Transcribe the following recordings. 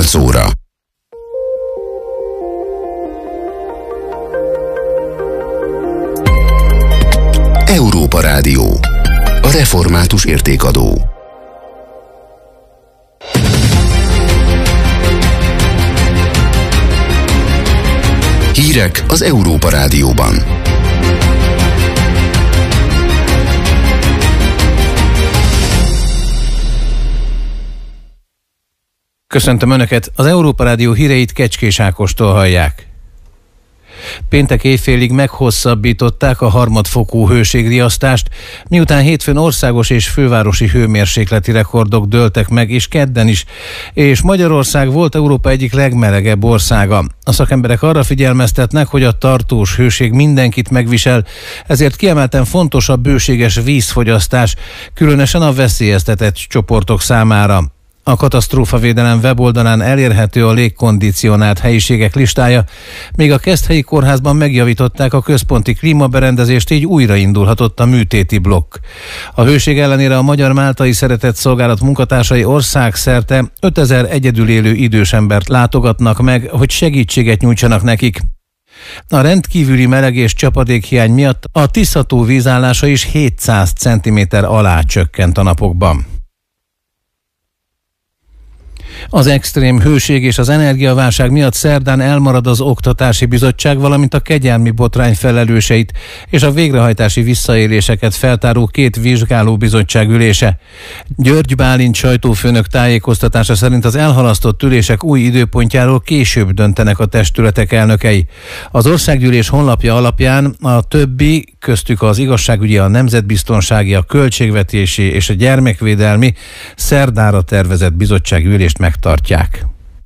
8 óra. Európa Rádió. A református értékadó. Hírek az Európa Rádióban. Köszöntöm Önöket, az Európa Rádió híreit Kecskés Ákostól hallják. Péntek éjfélig meghosszabbították a harmadfokú hőségriasztást, miután hétfőn országos és fővárosi hőmérsékleti rekordok dőltek meg, és kedden is, és Magyarország volt Európa egyik legmelegebb országa. A szakemberek arra figyelmeztetnek, hogy a tartós hőség mindenkit megvisel, ezért kiemelten fontos a bőséges vízfogyasztás, különösen a veszélyeztetett csoportok számára. A katasztrófavédelem weboldalán elérhető a légkondicionált helyiségek listája, még a Keszthelyi Kórházban megjavították a központi klímaberendezést, így újraindulhatott a műtéti blokk. A hőség ellenére a Magyar Máltai Szeretett Szolgálat munkatársai országszerte 5000 egyedül élő idős embert látogatnak meg, hogy segítséget nyújtsanak nekik. A rendkívüli meleg és csapadékhiány miatt a Tisza-tó vízállása is 700 cm alá csökkent a napokban. Az extrém hőség és az energiaválság miatt szerdán elmarad az Oktatási Bizottság, valamint a kegyelmi botrány felelőseit és a végrehajtási visszaéléseket feltáró 2 vizsgálóbizottság ülése. György Bálint sajtófőnök tájékoztatása szerint az elhalasztott ülések új időpontjáról később döntenek a testületek elnökei. Az országgyűlés honlapja alapján a többi, köztük az igazságügyi, a nemzetbiztonsági, a költségvetési és a gyermekvédelmi szerdára tervezett bizottságülést megtartják.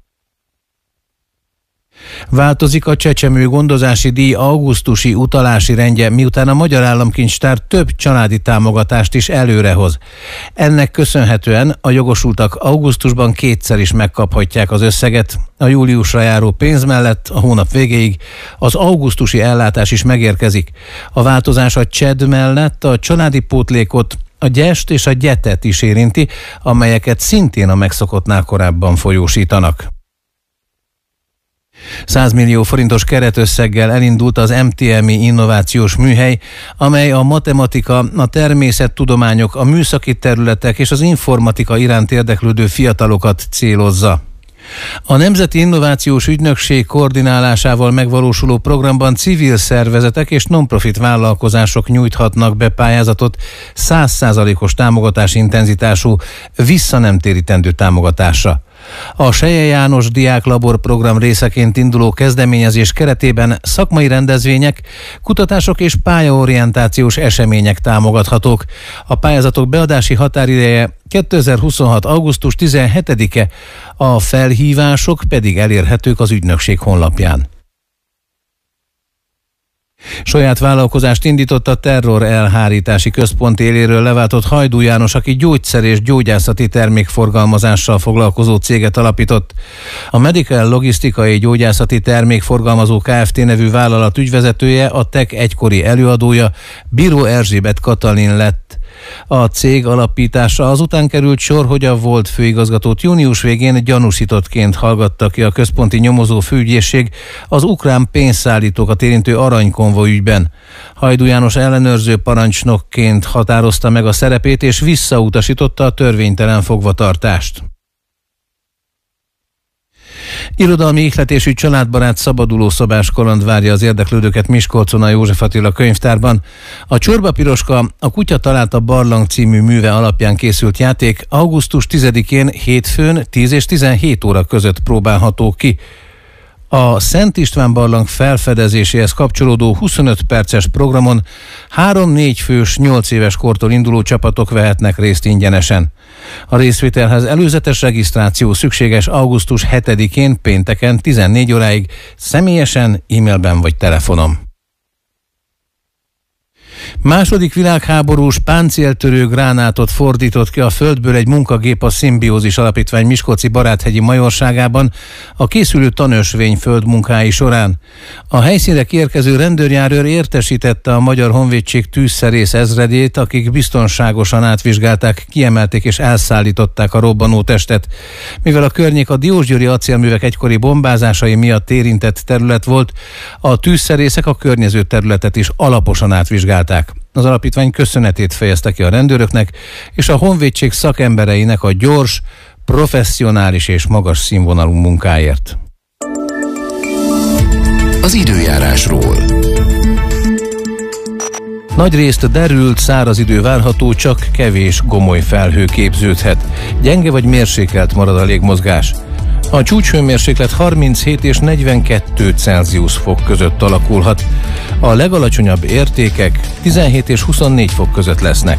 Változik a csecsemő gondozási díj augusztusi utalási rendje, miután a Magyar Államkincstár több családi támogatást is előrehoz. Ennek köszönhetően a jogosultak augusztusban 2-szer is megkaphatják az összeget. A júliusra járó pénz mellett a hónap végéig az augusztusi ellátás is megérkezik. A változás a CSED mellett a családi pótlékot, a gyest és a gyetet is érinti, amelyeket szintén a megszokottnál korábban folyósítanak. 100 millió forintos keretösszeggel elindult az MTMI innovációs műhely, amely a matematika, a természettudományok, a műszaki területek és az informatika iránt érdeklődő fiatalokat célozza. A Nemzeti Innovációs Ügynökség koordinálásával megvalósuló programban civil szervezetek és non-profit vállalkozások nyújthatnak be pályázatot 100%-os támogatás intenzitású, visszanemtérítendő támogatásra. A Seje János Diáklabor program részeként induló kezdeményezés keretében szakmai rendezvények, kutatások és pályaorientációs események támogathatók. A pályázatok beadási határideje 2026. augusztus 17-e, a felhívások pedig elérhetők az ügynökség honlapján. Saját vállalkozást indított a Terror Elhárítási Központ éléről leváltott Hajdú János, aki gyógyszer és gyógyászati termékforgalmazással foglalkozó céget alapított. A Medical Logisztikai Gyógyászati Termékforgalmazó Kft. Nevű vállalat ügyvezetője, a TEK egykori előadója, Bíró Erzsébet Katalin lett. A cég alapítása azután került sor, hogy a volt főigazgatót június végén gyanúsítottként hallgatta ki a központi nyomozó főügyészség az ukrán pénzszállítókat érintő aranykonvoj ügyben. Hajdú János ellenőrző parancsnokként határozta meg a szerepét és visszautasította a törvénytelen fogvatartást. Irodalmi ihletésű családbarát szabadulószobás kaland várja az érdeklődőket Miskolcon a József Attila könyvtárban. A Csorba Piroska, a Kutya találta barlang című műve alapján készült játék augusztus 10-én hétfőn 10 és 17 óra között próbálható ki. A Szent István barlang felfedezéséhez kapcsolódó 25 perces programon 3-4 fős 8 éves kortól induló csapatok vehetnek részt ingyenesen. A részvételhez előzetes regisztráció szükséges augusztus 7-én pénteken 14 óráig személyesen, e-mailben vagy telefonon. Második világháborús páncéltörő gránátot fordított ki a földből egy munkagép a Szimbiózis Alapítvány miskolci Baráthegyi majorságában a készülő tanösvény földmunkái során. A helyszínre kiérkező rendőrjárőr értesítette a Magyar Honvédség tűzszerész ezredét, akik biztonságosan átvizsgálták, kiemelték és elszállították a robbanó testet. Mivel a környék a diósgyőri acélművek egykori bombázásai miatt érintett terület volt, a tűzszerészek a környező területet is alaposan átvizsgálták. Az alapítvány köszönetét fejezte ki a rendőröknek és a honvédség szakembereinek a gyors, professzionális és magas színvonalú munkáért. Az időjárásról. Nagyrészt derült, száraz idő várható, csak kevés gomoly felhő képződhet. Gyenge vagy mérsékelt marad a légmozgás. A csúcshőmérséklet 37 és 42 Celsius fok között alakulhat. A legalacsonyabb értékek 17 és 24 fok között lesznek.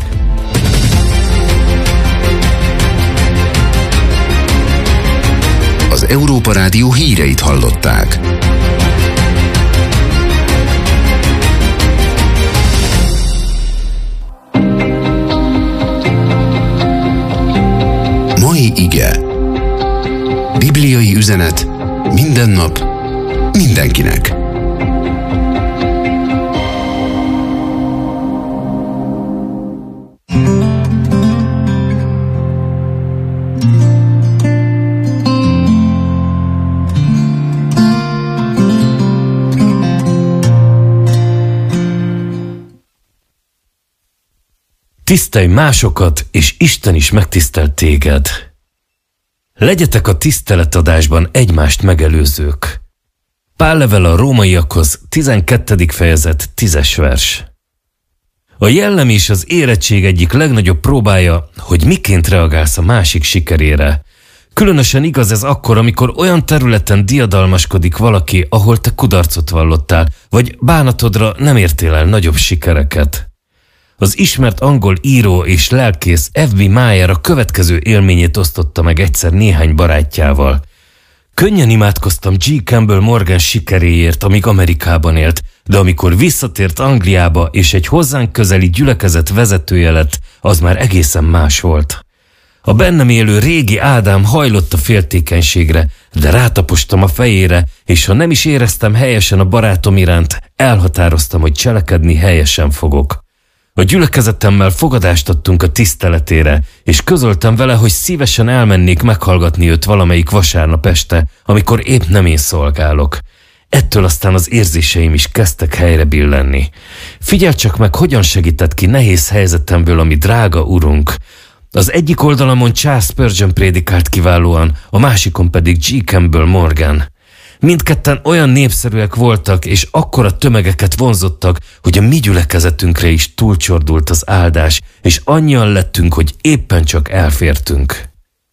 Az Európa Rádió híreit hallották. Mai ige. Bibliai üzenet minden nap, mindenkinek. Tisztelj másokat, és Isten is megtisztelt téged. Legyetek a tiszteletadásban egymást megelőzők. Pál levele a rómaiakhoz, 12. fejezet, 10. vers. A jellem és az érettség egyik legnagyobb próbája, hogy miként reagálsz a másik sikerére. Különösen igaz ez akkor, amikor olyan területen diadalmaskodik valaki, ahol te kudarcot vallottál, vagy bánatodra nem értél el nagyobb sikereket. Az ismert angol író és lelkész F.B. Meyer a következő élményét osztotta meg egyszer néhány barátjával. Könnyen imádkoztam G. Campbell Morgan sikeréért, amíg Amerikában élt, de amikor visszatért Angliába és egy hozzánk közeli gyülekezet vezetője lett, az már egészen más volt. A bennem élő régi Ádám hajlott a féltékenységre, de rátapostam a fejére, és ha nem is éreztem helyesen a barátom iránt, elhatároztam, hogy cselekedni helyesen fogok. A gyülekezetemmel fogadást adtunk a tiszteletére, és közöltem vele, hogy szívesen elmennék meghallgatni őt valamelyik vasárnap este, amikor épp nem én szolgálok. Ettől aztán az érzéseim is kezdtek helyre billenni. Figyeld csak meg, hogyan segített ki nehéz helyzetemből a mi drága urunk. Az egyik oldalamon Charles Spurgeon prédikált kiválóan, a másikon pedig G. Campbell Morgan. Mindketten olyan népszerűek voltak, és akkora tömegeket vonzottak, hogy a mi gyülekezetünkre is túlcsordult az áldás, és annyian lettünk, hogy éppen csak elfértünk.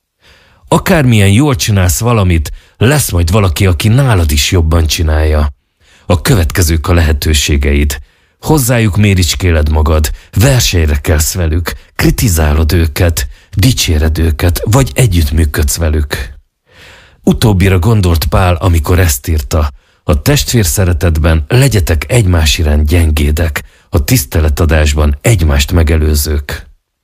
Akármilyen jól csinálsz valamit, lesz majd valaki, aki nálad is jobban csinálja. A következők a lehetőségeid. Hozzájuk méricskéled magad, versenyre kelsz velük, kritizálod őket, dicséred őket, vagy együttműködsz velük. Utóbbira gondolt Pál, amikor ezt írta: a testvér szeretetben legyetek egymás iránt gyengédek, a tiszteletadásban egymást megelőzők.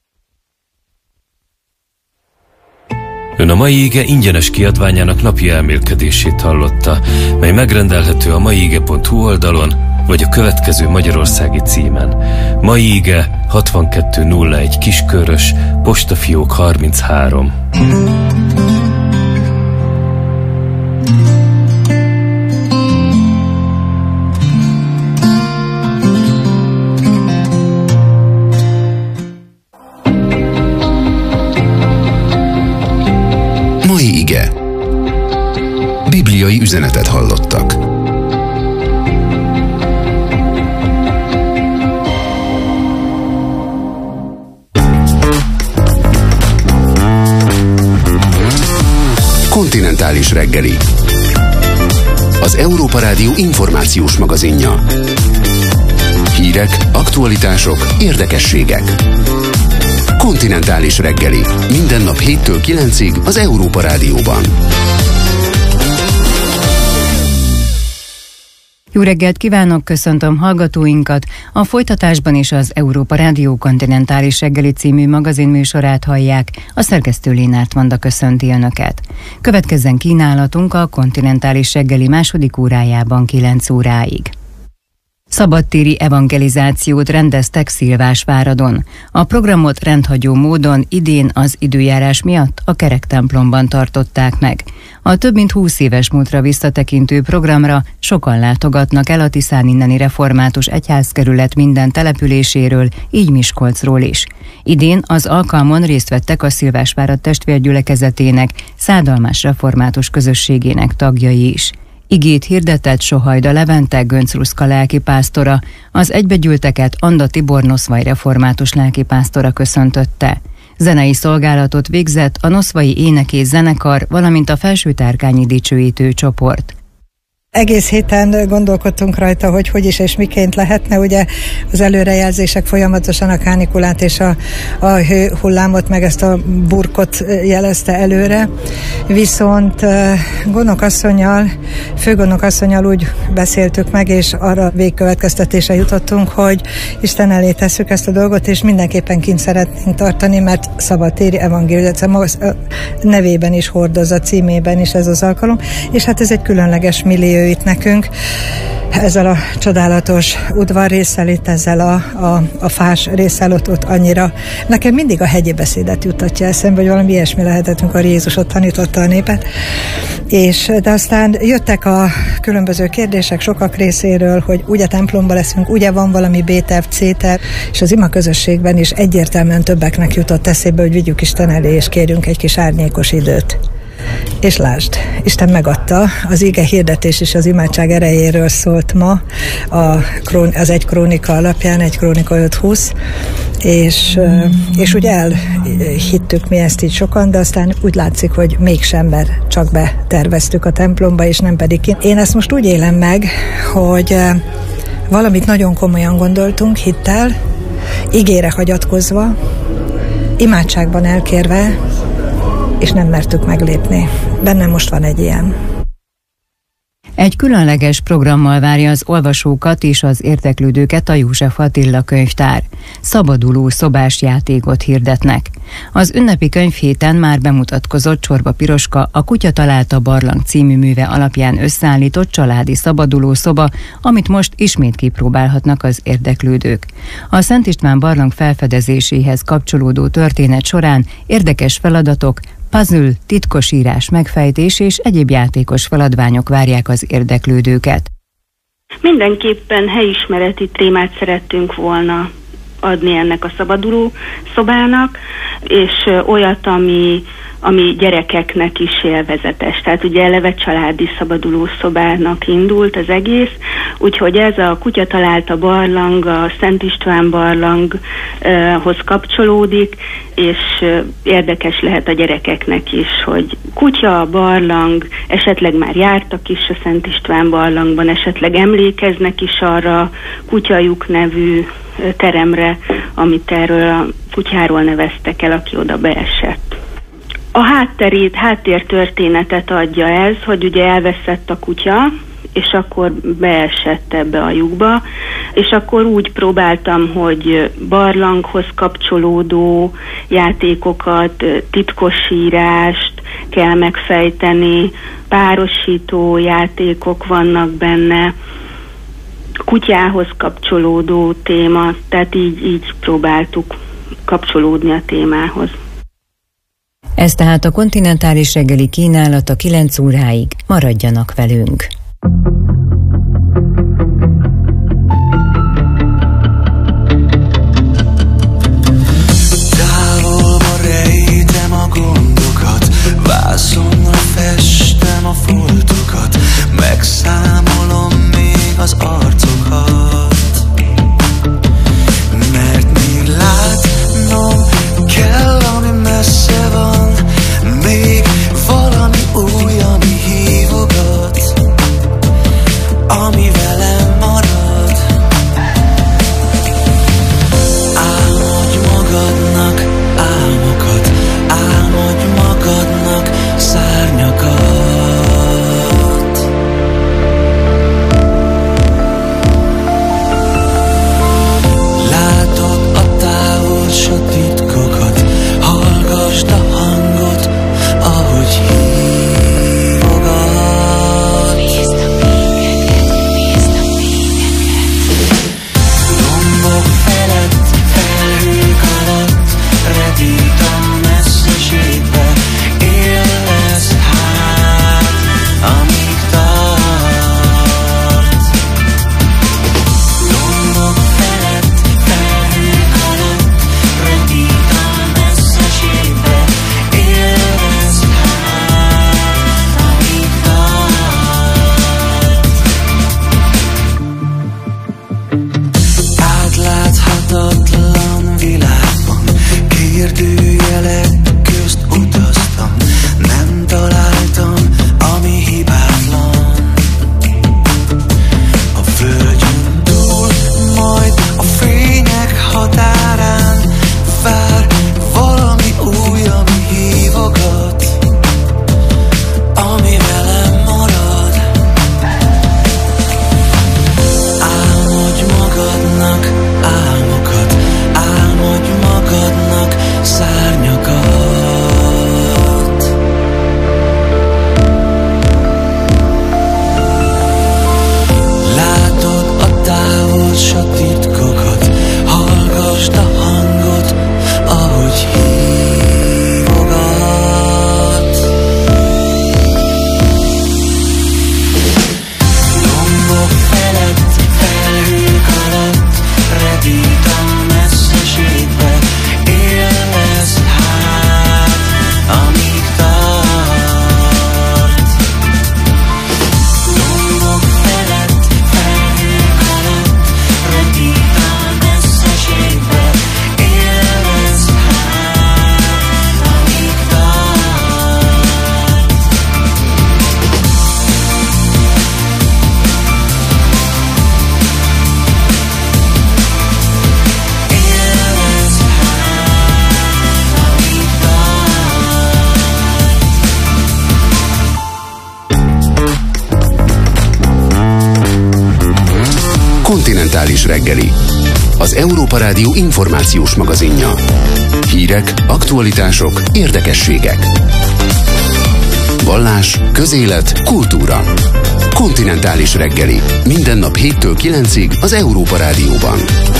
Ön a mai ige ingyenes kiadványának napi elmélkedését hallotta, mely megrendelhető a maiige.hu oldalon, vagy a következő magyarországi címen. Mai ige 6201 Kiskörös, postafiók 33. Mai ige. Bibliai üzenetet hallottak. Kontinentális reggeli. Az Európa Rádió információs magazinja. Hírek, aktualitások, érdekességek. Kontinentális reggeli. Minden nap 7-től 9-ig az Európa Rádióban. Jó reggelt kívánok, köszöntöm hallgatóinkat. A folytatásban is az Európa Rádió Kontinentális Reggeli című magazinműsorát hallják. A szerkesztő Lénárt Manda köszönti Önöket. Következzen kínálatunk a Kontinentális Reggeli második órájában 9 óráig. Szabadtéri evangelizációt rendeztek Szilvásváradon. A programot rendhagyó módon idén az időjárás miatt a kerektemplomban tartották meg. A több mint 20 éves múltra visszatekintő programra sokan látogatnak el a Tiszán inneni református egyházkerület minden településéről, így Miskolcról is. Idén az alkalmon részt vettek a Szilvásvárad testvérgyülekezetének, szádalmás református közösségének tagjai is. Igét hirdetett Sohajda Levente Gönc Ruszka lelkipásztora, az egybegyűlteket Anda Tibor Noszvai református lelkipásztora köszöntötte. Zenei szolgálatot végzett a Noszvai Énekész Zenekar, valamint a Felsőtárkányi Dicsőítő csoport. Egész héten gondolkodtunk rajta, hogy is és miként lehetne, ugye az előrejelzések folyamatosan a kánikulát és a hőhullámot, meg ezt a burkot jelezte előre. Viszont főgondnokasszonnyal úgy beszéltük meg, és arra végkövetkeztetésre jutottunk, hogy Isten elé tesszük ezt a dolgot, és mindenképpen kint szeretnénk tartani, mert szabadtéri evangélizáció nevében is hordozza, címében is ez az alkalom, és hát ez egy különleges millió itt nekünk, ezzel a csodálatos udvarrésszel, itt ezzel a fás résszel ott annyira. Nekem mindig a hegyi beszédet jutatja eszembe, hogy valami ilyesmi lehetett, amikor Jézus ott tanította a népet. De aztán jöttek a különböző kérdések sokak részéről, hogy ugye templomba leszünk, ugye van valami B-terv, C-terv, és az ima közösségben is egyértelműen többeknek jutott eszébe, hogy vigyük Isten elé, és kérjünk egy kis árnyékos időt. És lásd, Isten megadta, az ige hirdetés és az imádság erejéről szólt ma az egy krónika alapján, egy krónika 5:20, és úgy elhittük mi ezt így sokan, de aztán úgy látszik, hogy mégsem, mert csak beterveztük a templomba, és nem pedig ki. Én ezt most úgy élem meg, hogy valamit nagyon komolyan gondoltunk, hittel, igére hagyatkozva, imádságban elkérve, és nem mertük meglépni. Bennem most van egy ilyen. Egy különleges programmal várja az olvasókat és az érdeklődőket a József Attila könyvtár. Szabaduló szobás játékot hirdetnek. Az ünnepi könyvhéten már bemutatkozott Csorba Piroska, a Kutya találta barlang című műve alapján összeállított családi szabaduló szoba, amit most ismét kipróbálhatnak az érdeklődők. A Szent István barlang felfedezéséhez kapcsolódó történet során érdekes feladatok, puzzle, titkosírás, megfejtés és egyéb játékos feladványok várják az érdeklődőket. Mindenképpen helyismereti témát szerettünk volna adni ennek a szabaduló szobának, és olyat, ami gyerekeknek is élvezetes. Tehát ugye eleve családi szabaduló szobának indult az egész, úgyhogy ez a Kutya találta barlang, a Szent István barlanghoz kapcsolódik, és érdekes lehet a gyerekeknek is, hogy kutya, barlang, esetleg már jártak is a Szent István barlangban, esetleg emlékeznek is arra a Kutyajuk nevű teremre, amit erről a kutyáról neveztek el, aki oda beesett. A háttértörténetet adja ez, hogy ugye elveszett a kutya, és akkor beesett ebbe a lyukba, és akkor úgy próbáltam, hogy barlanghoz kapcsolódó játékokat, titkosírást kell megfejteni, párosító játékok vannak benne, kutyához kapcsolódó téma, tehát így próbáltuk kapcsolódni a témához. Ez tehát a kontinentális reggeli kínálata 9 óráig. Maradjanak velünk! Távolba rejtem a gondokat, vászonra festem a foltokat, megszámolom még az arcokat, mert még látnom kell, ami messze van, még valami új, ami hívogat. Kontinentális reggeli. Az Európa Rádió információs magazinja. Hírek, aktualitások, érdekességek. Vallás, közélet, kultúra. Kontinentális reggeli. Minden nap 7-től 9-ig az Európa Rádióban.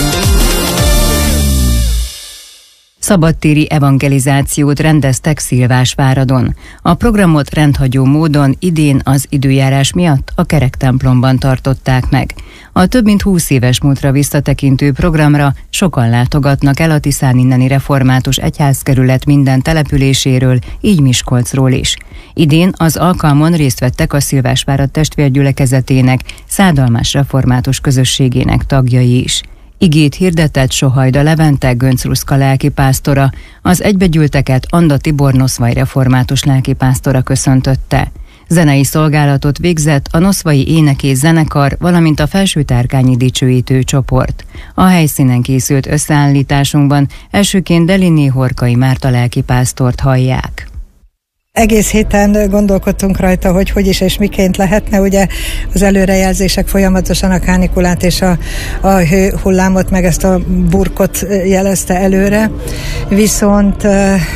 Szabadtéri evangelizációt rendeztek Szilvásváradon. A programot rendhagyó módon idén az időjárás miatt a kerektemplomban tartották meg. A több mint 20 éves múltra visszatekintő programra sokan látogatnak el a Tiszán inneni református egyházkerület minden településéről, így Miskolcról is. Idén az alkalmon részt vettek a Szilvásvárad testvérgyülekezetének, szádalmás református közösségének tagjai is. Igét hirdetett Sohajda Levente Göncz-Ruszka lelkipásztora, az egybegyűlteket Anda Tibor Noszvai református lelkipásztora köszöntötte. Zenei szolgálatot végzett a Noszvai Énekész Zenekar, valamint a Felsőtárkányi Dicsőítő Csoport. A helyszínen készült összeállításunkban elsőként Deliné Horkai Márta lelkipásztort hallják. Egész héten gondolkodtunk rajta, hogy is és miként lehetne. Ugye az előrejelzések folyamatosan a kánikulát és a hőhullámot, meg ezt a burkot jelezte előre. Viszont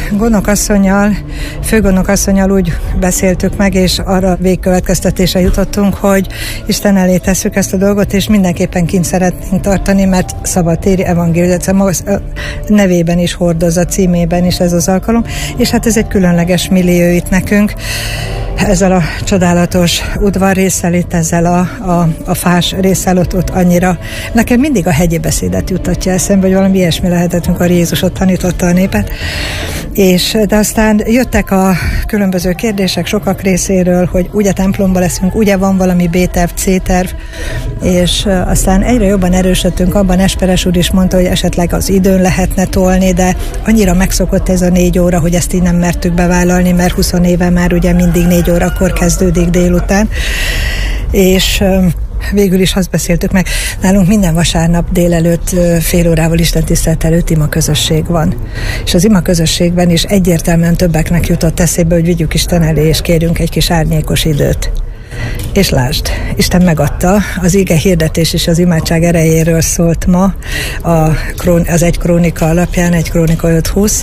főgondnokasszonnyal úgy beszéltük meg, és arra végkövetkeztetésre jutottunk, hogy Isten elé tesszük ezt a dolgot, és mindenképpen kint szeretnénk tartani, mert szabadtéri evangélizáció nevében is hordozza, címében is ez az alkalom, és hát ez egy különleges millió itt nekünk, ezzel a csodálatos udvarrésszel, itt ezzel a fás résszel ott annyira. Nekem mindig a hegyi beszédet jutatja eszembe, hogy valami ilyesmi lehetett, amikor Jézus ott tanította a népet. De aztán jöttek a különböző kérdések sokak részéről, hogy ugye templomba leszünk, ugye van valami B-terv, C-terv, és aztán egyre jobban erősödtünk abban, Esperes úr is mondta, hogy esetleg az időn lehetne tolni, de annyira megszokott ez a 4 óra, hogy ezt így nem mertük bevállalni, mert 20 éve már ugye mindig 4 órakor kezdődik délután, és végül is azt beszéltük meg, nálunk minden vasárnap délelőtt fél órával istentisztelet előtt imaközösség van. És az imaközösségben is egyértelműen többeknek jutott eszébe, hogy vigyük Isten elé, és kérjünk egy kis árnyékos időt. És lásd, Isten megadta, az ige hirdetés és az imádság erejéről szólt ma az 1 Krónika alapján, 1 Krónika 5:20,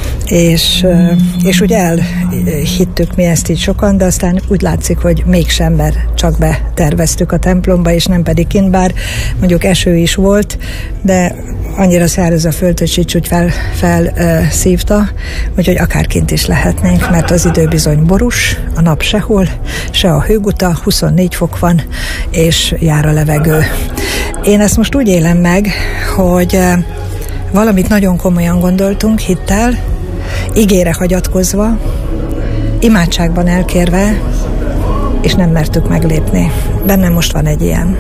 és úgy elhittük mi ezt így sokan, de aztán úgy látszik, hogy mégsem, mert csak beterveztük a templomba, és nem pedig kint, bár mondjuk eső is volt, de annyira száraz a föld, hogy Sics úgy felszívta, úgyhogy akár kint is lehetnénk, mert az idő bizony borús, a nap sehol, se a hőguta, 24 fok van, és jár a levegő. Én ezt most úgy élem meg, hogy valamit nagyon komolyan gondoltunk, hittel, igére hagyatkozva, imádságban elkérve, és nem mertük meglépni. Bennem most van egy ilyen.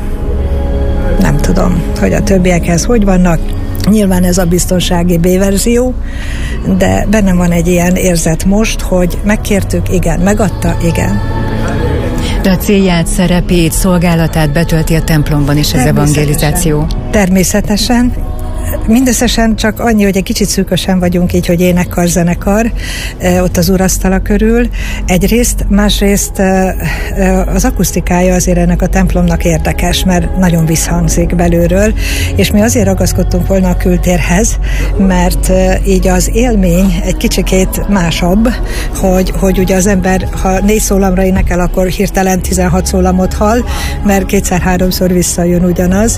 Nem tudom, hogy a többiekhez hogy vannak. Nyilván ez a biztonsági B-verzió, de bennem van egy ilyen érzet most, hogy megkértük, igen, megadta, igen. De a célját, szerepét, szolgálatát betölti a templomban is az evangelizáció. Természetesen. Mindösszesen csak annyi, hogy egy kicsit szűkösen vagyunk így, hogy énekkar, zenekar ott az urasztala körül. Egyrészt, másrészt az akusztikája azért ennek a templomnak érdekes, mert nagyon visszhangzik belülről, és mi azért ragaszkodtunk volna a kültérhez, mert így az élmény egy kicsikét másabb, hogy ugye az ember, ha 4 szólamra énekel, akkor hirtelen 16 szólamot hall, mert 2-3-szor visszajön ugyanaz.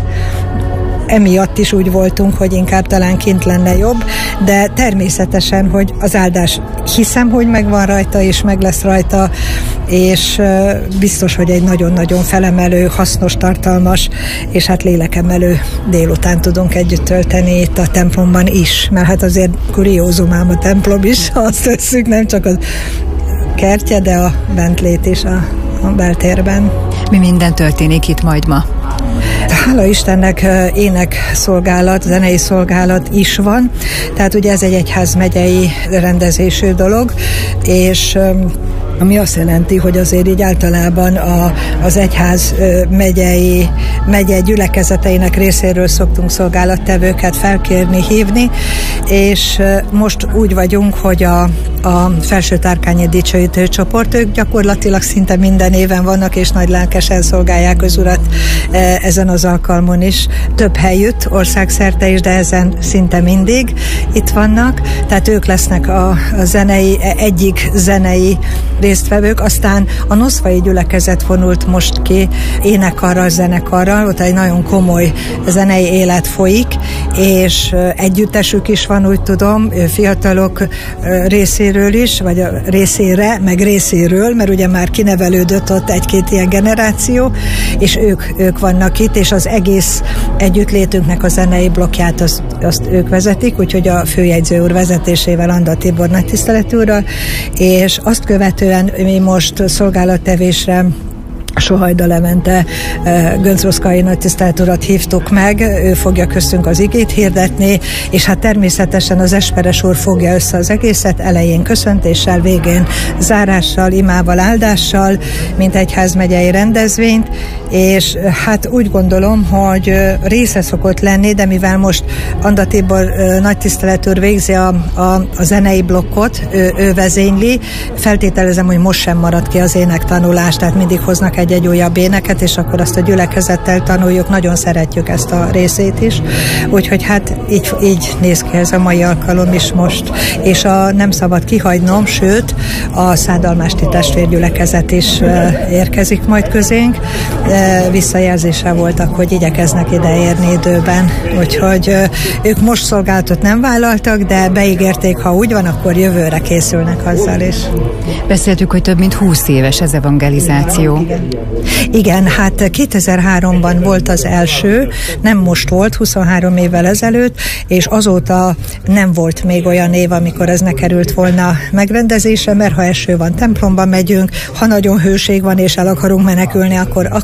Emiatt is úgy voltunk, hogy inkább talán kint lenne jobb, de természetesen, hogy az áldás hiszem, hogy megvan rajta, és meg lesz rajta, és biztos, hogy egy nagyon-nagyon felemelő, hasznos, tartalmas, és hát lélekemelő délután tudunk együtt tölteni itt a templomban is, mert hát azért kuriózum ám a templom is, ha azt tesszük, nem csak a kertje, de a bentlét is a beltérben. Mi minden történik itt majd ma? Hála Istennek énekszolgálat, zenei szolgálat is van, tehát ugye ez egy egyházmegyei rendezésű dolog, és ami azt jelenti, hogy azért így általában az egyház megye gyülekezeteinek részéről szoktunk szolgálattevőket felkérni, hívni, és most úgy vagyunk, hogy a Felső Tárkányi Dicsőítő Csoport, ők gyakorlatilag szinte minden éven vannak, és nagy lelkesen szolgálják az Urat ezen az alkalmon is. Több helyütt, országszerte is, de ezen szinte mindig itt vannak, tehát ők lesznek a egyik zenei résztvevők, aztán a Noszvai gyülekezet vonult most ki énekarral, zenekarral, ott egy nagyon komoly zenei élet folyik, és együttesük is van, úgy tudom, fiatalok részéről is, vagy a részére, meg részéről, mert ugye már kinevelődött ott egy-két ilyen generáció, és ők vannak itt, és az egész együttlétünknek a zenei blokkját azt ők vezetik, úgyhogy a főjegyző úr vezetésével, Anda Tibor nagytiszteletű úrral, és azt követően mi most szolgálattevésre Sohajda Levente Göncz-Roszkai nagytisztelt urat hívtuk meg, ő fogja köztünk az igét hirdetni, és hát természetesen az Esperes úr fogja össze az egészet, elején köszöntéssel, végén zárással, imával, áldással, mint egyházmegyei rendezvényt, és hát úgy gondolom, hogy része szokott lenni, de mivel most Anda Tibor nagytisztelet úr végzi a zenei blokkot, ő vezényli, feltételezem, hogy most sem marad ki az énektanulás, tehát mindig hoznak egy újabb éneket, és akkor azt a gyülekezettel tanuljuk, nagyon szeretjük ezt a részét is, úgyhogy hát így néz ki ez a mai alkalom is most, és nem szabad kihagynom, sőt, a Szádalmásti testvérgyülekezet is érkezik majd közénk, visszajelzéssel voltak, hogy igyekeznek ideérni időben, úgyhogy ők most szolgálatot nem vállaltak, de beígérték, ha úgy van, akkor jövőre készülnek azzal is. Beszéltük, hogy több mint 20 éves az evangelizáció. Igen, hát 2003-ban volt az első, nem most volt, 23 évvel ezelőtt, és azóta nem volt még olyan év, amikor ez ne került volna megrendezésre, mert ha eső van, templomba megyünk, ha nagyon hőség van, és el akarunk menekülni,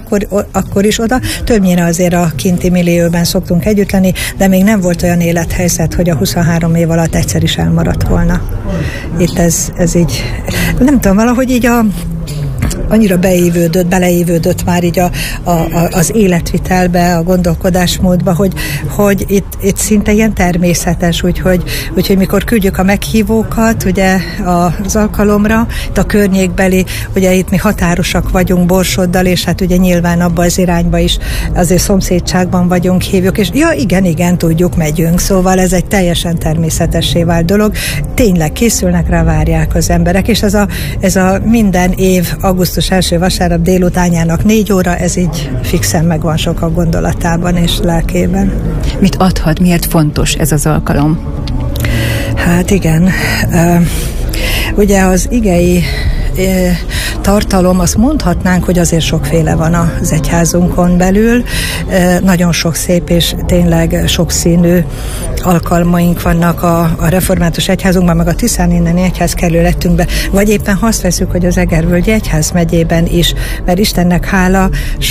akkor is oda. Többnyire azért a kinti millióben szoktunk együtt lenni, de még nem volt olyan élethelyzet, hogy a 23 év alatt egyszer is elmaradt volna. Itt ez így, nem tudom, valahogy így annyira beleívődött már így az életvitelbe, a gondolkodásmódba, hogy itt szinte ilyen természetes, úgyhogy mikor küldjük a meghívókat ugye az alkalomra, itt a környékbeli, ugye itt mi határosak vagyunk Borsoddal, és hát ugye nyilván abba az irányba is azért szomszédságban vagyunk, hívjuk, és ja, igen, tudjuk, megyünk, szóval ez egy teljesen természetessé vált dolog. Tényleg készülnek rá, várják az emberek, és ez a minden év augusztus első vasárnap délutánjának 4 óra, ez így fixen megvan sokak gondolatában és lelkében. Mit adhat, miért fontos ez az alkalom? Hát igen, ugye az igei tartalom, azt mondhatnánk, hogy azért sokféle van az egyházunkon belül. Nagyon sok szép és tényleg sokszínű alkalmaink vannak a református egyházunkban, meg a Tiszán inneni egyházkerületünkben, vagy éppen ha azt veszük, hogy az Egervölgyi egyházmegyében is, mert Istennek hála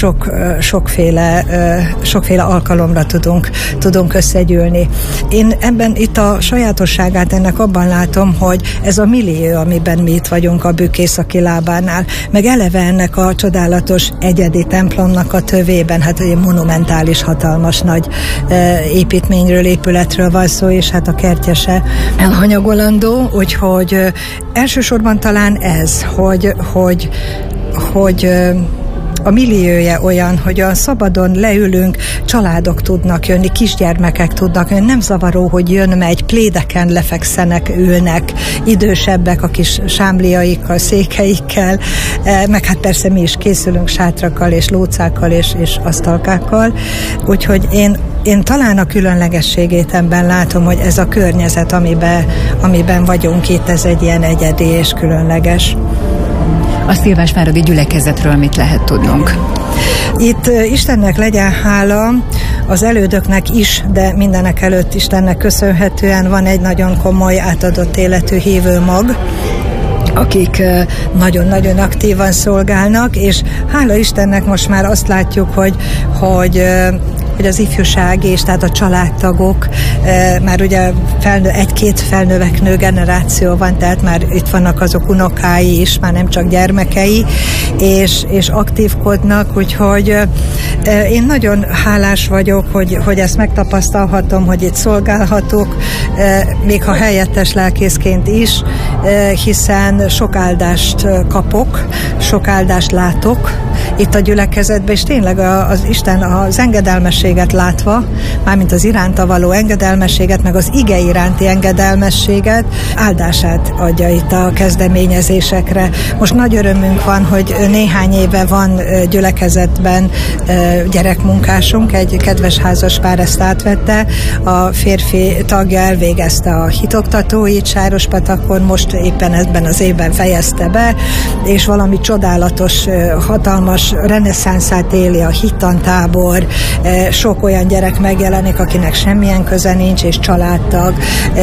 sokféle alkalomra tudunk összegyűlni. Én ebben itt a sajátosságát ennek abban látom, hogy ez a millió, amiben mi itt vagyunk a Bükk északi lábánál, meg eleve ennek a csodálatos egyedi templomnak a tövében, hát egy monumentális, hatalmas nagy építményről, épületről van szó, és hát a kertje se elhanyagolandó, úgyhogy elsősorban talán ez, hogy a milliója olyan, hogy olyan szabadon leülünk, családok tudnak jönni, kisgyermekek tudnak jönni, nem zavaró, hogy jön-megy, plédeken lefekszenek, ülnek, idősebbek a kis sámliaikkal, székeikkel, meg hát persze mi is készülünk sátrakkal és lócákkal és asztalkákkal, úgyhogy én talán a különlegességét ebben látom, hogy ez a környezet, amiben vagyunk itt, ez egy ilyen egyedi és különleges. A Szilvásváradi gyülekezetről mit lehet tudnunk? Itt Istennek legyen hála, az elődöknek is, de mindenek előtt Istennek köszönhetően van egy nagyon komoly, átadott életű hívő mag, akik nagyon-nagyon aktívan szolgálnak, és hála Istennek most már azt látjuk, hogy hogy az ifjúság és tehát a családtagok, már ugye egy-két felnövekvő generáció van, tehát már itt vannak azok unokái is, már nem csak gyermekei, és aktívkodnak, úgyhogy én nagyon hálás vagyok, hogy ezt megtapasztalhatom, hogy itt szolgálhatok, még ha helyettes lelkészként is, hiszen sok áldást kapok, sok áldást látok itt a gyülekezetben, és tényleg az Isten az engedelmességet látva, mármint az iránta való engedelmességet, meg az ige iránti engedelmességet, áldását adja itt a kezdeményezésekre. Most nagy örömünk van, hogy néhány éve van gyülekezetben gyerekmunkásunk, egy kedves házaspár ezt átvette, a férfi tagja elvégezte a hitoktatóit Sárospatakon, most éppen ebben az évben fejezte be, és valami csodálatos, hatalmas reneszánszát éli a hittantábor, sok olyan gyerek megjelenik, akinek semmilyen köze nincs, és családtag,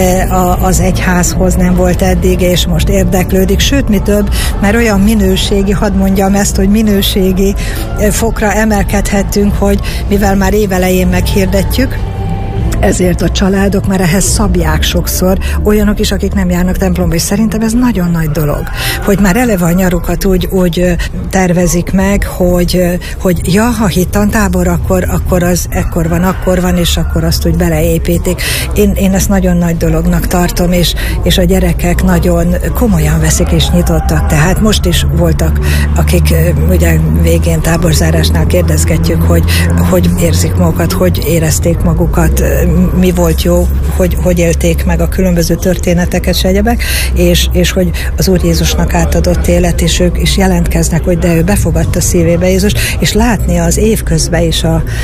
az egyházhoz nem volt eddig, és most érdeklődik, sőt, mi több, mert olyan minőségi, hadd mondjam ezt, hogy minőségi fokra emelkedhettünk, hogy mivel már évelején meghirdetjük, ezért a családok már ehhez szabják sokszor, olyanok is, akik nem járnak templomba, és szerintem ez nagyon nagy dolog, hogy már eleve a nyarukat úgy tervezik meg, hogy ja, ha hittantábor, akkor az ekkor van, és akkor azt úgy beleépítik. Én ezt nagyon nagy dolognak tartom, és a gyerekek nagyon komolyan veszik és nyitottak, tehát most is voltak, akik ugye végén táborzárásnál kérdezgetjük, hogy érzik magukat, hogy érezték magukat, mi volt jó, hogy élték meg a különböző történeteket, s egyebek, és hogy az Úr Jézusnak átadott élet, és ők is jelentkeznek, hogy de ő befogadta szívébe Jézust, és látni az évközben is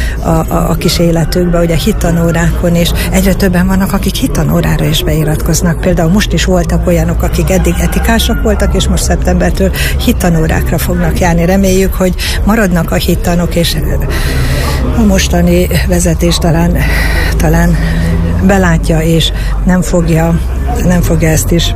a kis életükben, ugye hittanórákon is. Egyre többen vannak, akik hittanórára is beiratkoznak. Például most is voltak olyanok, akik eddig etikások voltak, és most szeptembertől hittanórákra fognak járni. Reméljük, hogy maradnak a hittanok, és a mostani vezetés talán belátja, és nem fogja ezt is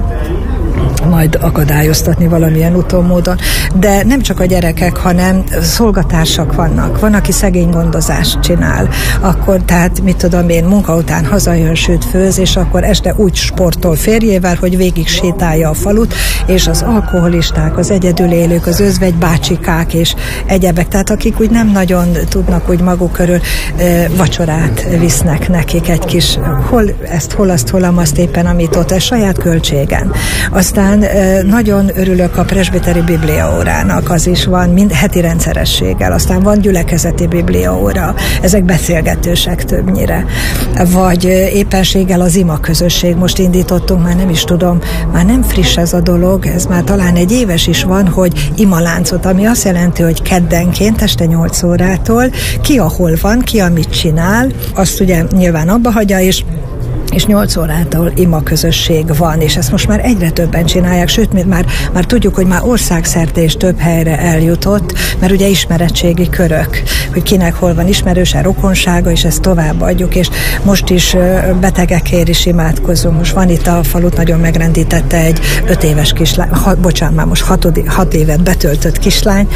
majd akadályoztatni valamilyen úton, módon. De nem csak a gyerekek, hanem szolgatársak vannak. Van, aki szegény gondozást csinál. Akkor, tehát, mit tudom én, munka után hazajön, sőt főz, és akkor este úgy sportol férjével, hogy végig sétálja a falut, és az alkoholisták, az egyedülélők, az özvegybácsikák és egyebek, tehát akik úgy nem nagyon tudnak úgy maguk körül vacsorát visznek nekik egy kis, hol azt éppen, amit ott, a saját költségen. Aztán nagyon örülök a presbiteri bibliaórának, az is van heti rendszerességgel, aztán van gyülekezeti bibliaóra, ezek beszélgetősek többnyire, vagy éppenséggel az ima közösség, most indítottunk, már nem is tudom, már nem friss ez a dolog, ez már talán egy éves is van, hogy imaláncot, ami azt jelenti, hogy keddenként este 8 órától, ki ahol van, ki amit csinál, azt ugye nyilván abba hagyja, és 8 órától ima közösség van, és ezt most már egyre többen csinálják, sőt, már tudjuk, hogy már országszerte és több helyre eljutott, mert ugye ismeretségi körök, hogy kinek hol van ismerőse, rokonsága, és ezt továbbadjuk, és most is betegekért is imádkozunk. Most van itt a falut, nagyon megrendítette egy 5 éves kislány, már most 6 évet betöltött kislány,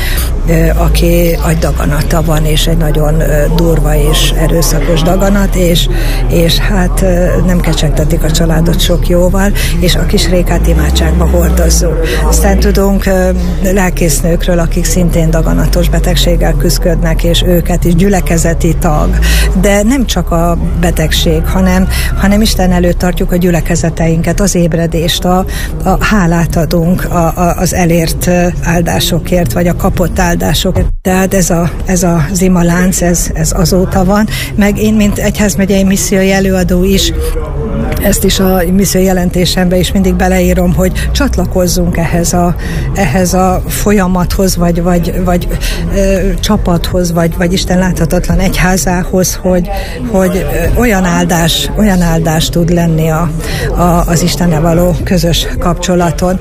aki agydaganata van, és egy nagyon durva és erőszakos daganat, és hát nem kecsegtetik a családot sok jóval, és a kis Rékát imádságba hordozzuk. Aztán tudunk lelkésznőkről, akik szintén daganatos betegséggel küzdködnek, és őket is gyülekezeti tag. De nem csak a betegség, hanem Isten előtt tartjuk a gyülekezeteinket, az ébredést, a hálát adunk az elért áldásokért, vagy a kapott áldásokért. Tehát ez az imalánc, ez azóta van, meg én, mint egyházmegyei missziói előadó is, ezt is a misszió jelentésemben is mindig beleírom, hogy csatlakozzunk ehhez a folyamathoz, vagy csapathoz, vagy Isten láthatatlan egyházához, hogy olyan áldás tud lenni az Istennel való közös kapcsolaton.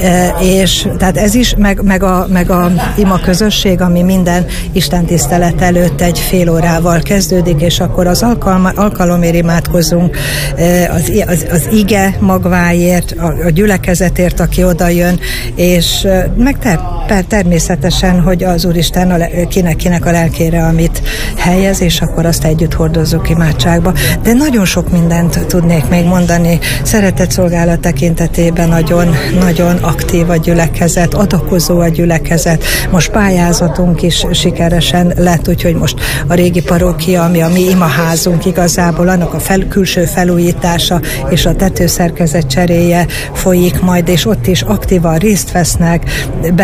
És tehát ez is, meg a ima közösség, ami minden Isten tisztelet előtt egy fél órával kezdődik, és akkor az alkalomért imádkozunk, az az ige magváért, a gyülekezetért, aki oda jön, és meg természetesen, hogy az Úristen kinek a lelkére, amit helyez, és akkor azt együtt hordozzuk imádságba. De nagyon sok mindent tudnék még mondani. Szeretetszolgálat tekintetében nagyon aktív a gyülekezet, adakozó a gyülekezet. Most pályázatunk is sikeresen lett, úgyhogy most a régi parókia, ami a mi imaházunk igazából, annak a külső felújítása és a tetőszerkezet cseréje folyik majd, és ott is aktívan részt vesznek,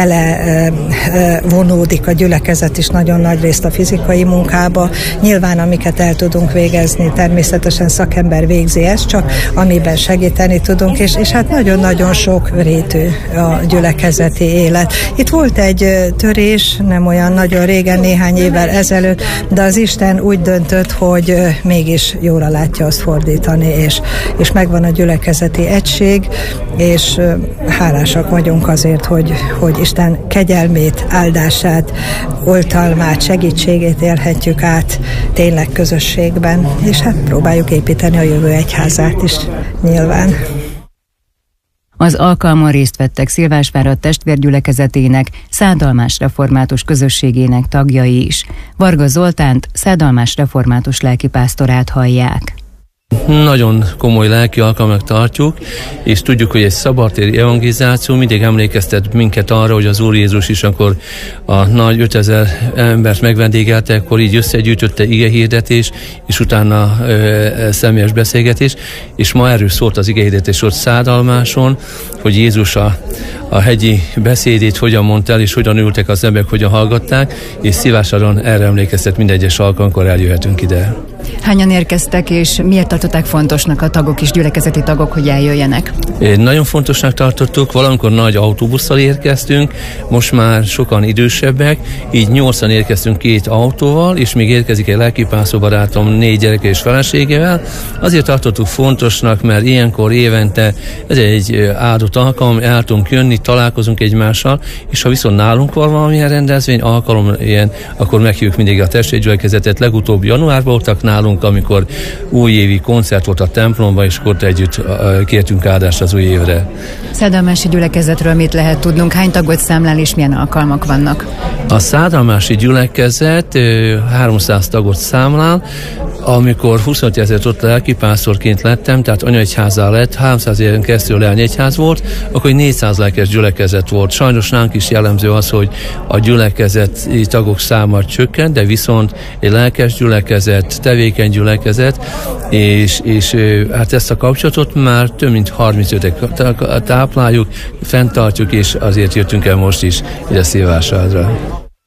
vonódik a gyülekezet is nagyon nagy részt a fizikai munkába. Nyilván, amiket el tudunk végezni, természetesen szakember végzi ezt, csak amiben segíteni tudunk, és hát nagyon-nagyon sok rétű a gyülekezeti élet. Itt volt egy törés, nem olyan nagyon régen, néhány évvel ezelőtt, de az Isten úgy döntött, hogy mégis jóra látja azt fordítani, és megvan a gyülekezeti egység, és hálásak vagyunk azért, hogy Isten kegyelmét, áldását, oltalmát, segítségét élhetjük át tényleg közösségben, és hát próbáljuk építeni a jövő egyházát is nyilván. Az alkalmon részt vettek Szilvásvárad testvérgyülekezetének, Szádalmás református közösségének tagjai is. Varga Zoltánt, Szádalmás református lelkipásztorát hallják. Nagyon komoly lelki alkalomnak tartjuk, és tudjuk, hogy egy szabadtéri evangelizáció mindig emlékeztet minket arra, hogy az Úr Jézus is, akkor a nagy 5000 embert megvendégelte, akkor így összegyűjtötte igehirdetés, és utána személyes beszélgetés, és ma erről szólt az igehirdetés ott Szádalmáson, hogy Jézus a hegyi beszédét hogyan mondta el, és hogyan ültek az emberek, hogyan hallgatták, és Szilvásvádon erre emlékeztet minden egyes alkalomkor eljöhetünk ide. Hányan érkeztek, és miért tartották fontosnak a tagok és gyülekezeti tagok, hogy eljöjjenek? Nagyon fontosnak tartottuk, valamikor nagy autóbusszal érkeztünk, most már sokan idősebbek, így 8-an érkeztünk 2 autóval, és még érkezik egy lelkipásztor barátom 4 gyereke és feleségével. Azért tartottuk fontosnak, mert ilyenkor évente ez egy áldott alkalom, el tudunk jönni, találkozunk egymással, és ha viszont nálunk van valamilyen rendezvény, alkalom ilyen, akkor meghívjuk mindig a testvérgyülekezetet. Legutóbb januárban voltak nálunk, amikor újévi koncert volt a templomban, és akkor együtt kértünk áldást az új évre. Szádalmási gyülekezetről mit lehet tudnunk? Hány tagot számlál, és milyen alkalmak vannak? A Szádalmási gyülekezet 300 tagot számlál. Amikor 25 ezeret ott lelkipásztorként lettem, tehát anyaegyházzá lett, 300 éven keresztül leányegyház volt, akkor egy 400 lelkes gyülekezet volt. Sajnos nálunk is jellemző az, hogy a gyülekezeti tagok száma csökkent, de viszont egy lelkes gyülekezet, tevékeny gyülekezet, és hát ezt a kapcsolatot már több mint 35-et tápláljuk, fenntartjuk, és azért jöttünk el most is ide Szilvásvádra.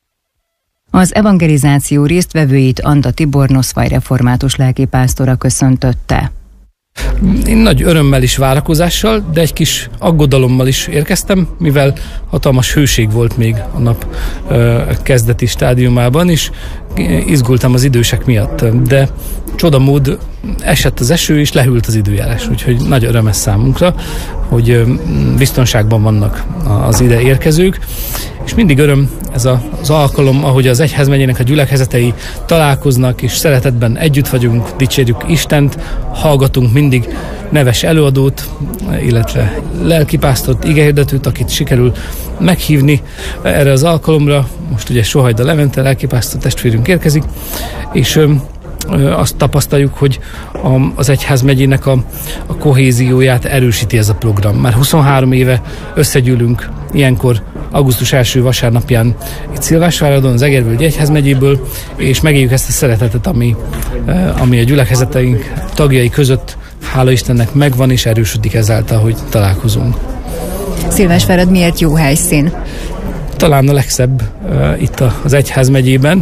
Az evangelizáció résztvevőit Anda Tibor Noszvaj református lelkipásztora köszöntötte. Én nagy örömmel és várakozással, de egy kis aggodalommal is érkeztem, mivel hatalmas hőség volt még a nap kezdeti stádiumában, és izgultam az idősek miatt, de csodamód esett az eső, és lehűlt az időjárás, úgyhogy nagy öröm ez számunkra, hogy biztonságban vannak az ide érkezők, és mindig öröm ez az alkalom, ahogy az egyházmegyének a gyülekezetei találkoznak, és szeretetben együtt vagyunk, dicsérjük Istent, hallgatunk mindig neves előadót, illetve lelkipásztort, igehirdetőt, akit sikerül meghívni erre az alkalomra. Most ugye Sohajda Levente lelkipásztor testvérünk érkezik, és azt tapasztaljuk, hogy az egyházmegyének a kohézióját erősíti ez a program. Már 23 éve összegyűlünk ilyenkor augusztus első vasárnapján itt Szilvásváradon, az Egervölgyi Egyházmegyéből, és megéljük ezt a szeretetet, ami a gyülekezeteink tagjai között, hála Istennek, megvan, és erősödik ezáltal, hogy találkozunk. Szilvásvárad miért jó helyszín? Talán a legszebb itt az Egyházmegyében.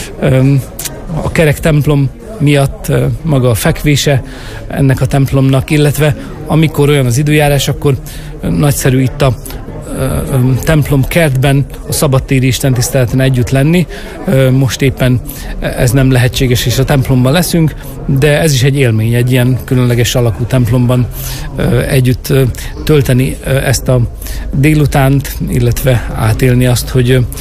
A kerek templom miatt maga a fekvése ennek a templomnak, illetve amikor olyan az időjárás, akkor nagyszerű itt a templom kertben a szabadtéri istentiszteleten együtt lenni. Most éppen ez nem lehetséges, és a templomban leszünk, de ez is egy élmény, egy ilyen különleges alakú templomban együtt tölteni ezt a délutánt, illetve átélni azt,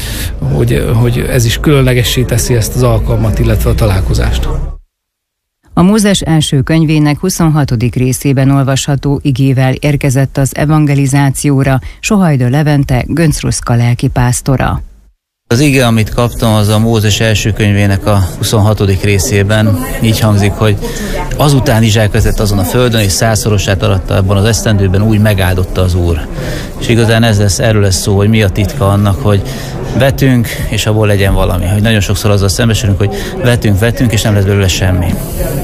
hogy ez is különlegessé teszi ezt az alkalmat, illetve a találkozást. A Mózes első könyvének 26. részében olvasható igével érkezett az evangelizációra Sohajda Levente, Göncz-Ruszka lelkipásztora. Az ige, amit kaptam, az a Mózes első könyvének a 26. részében így hangzik, hogy azután Izsák vezet azon a földön, és 100-szorosát aratta abban az esztendőben, úgy megáldotta az Úr. És igazán erről lesz szó, hogy mi a titka annak, hogy vetünk, és abból legyen valami. Hogy nagyon sokszor azzal szembesülünk, hogy vetünk, és nem lesz belőle semmi.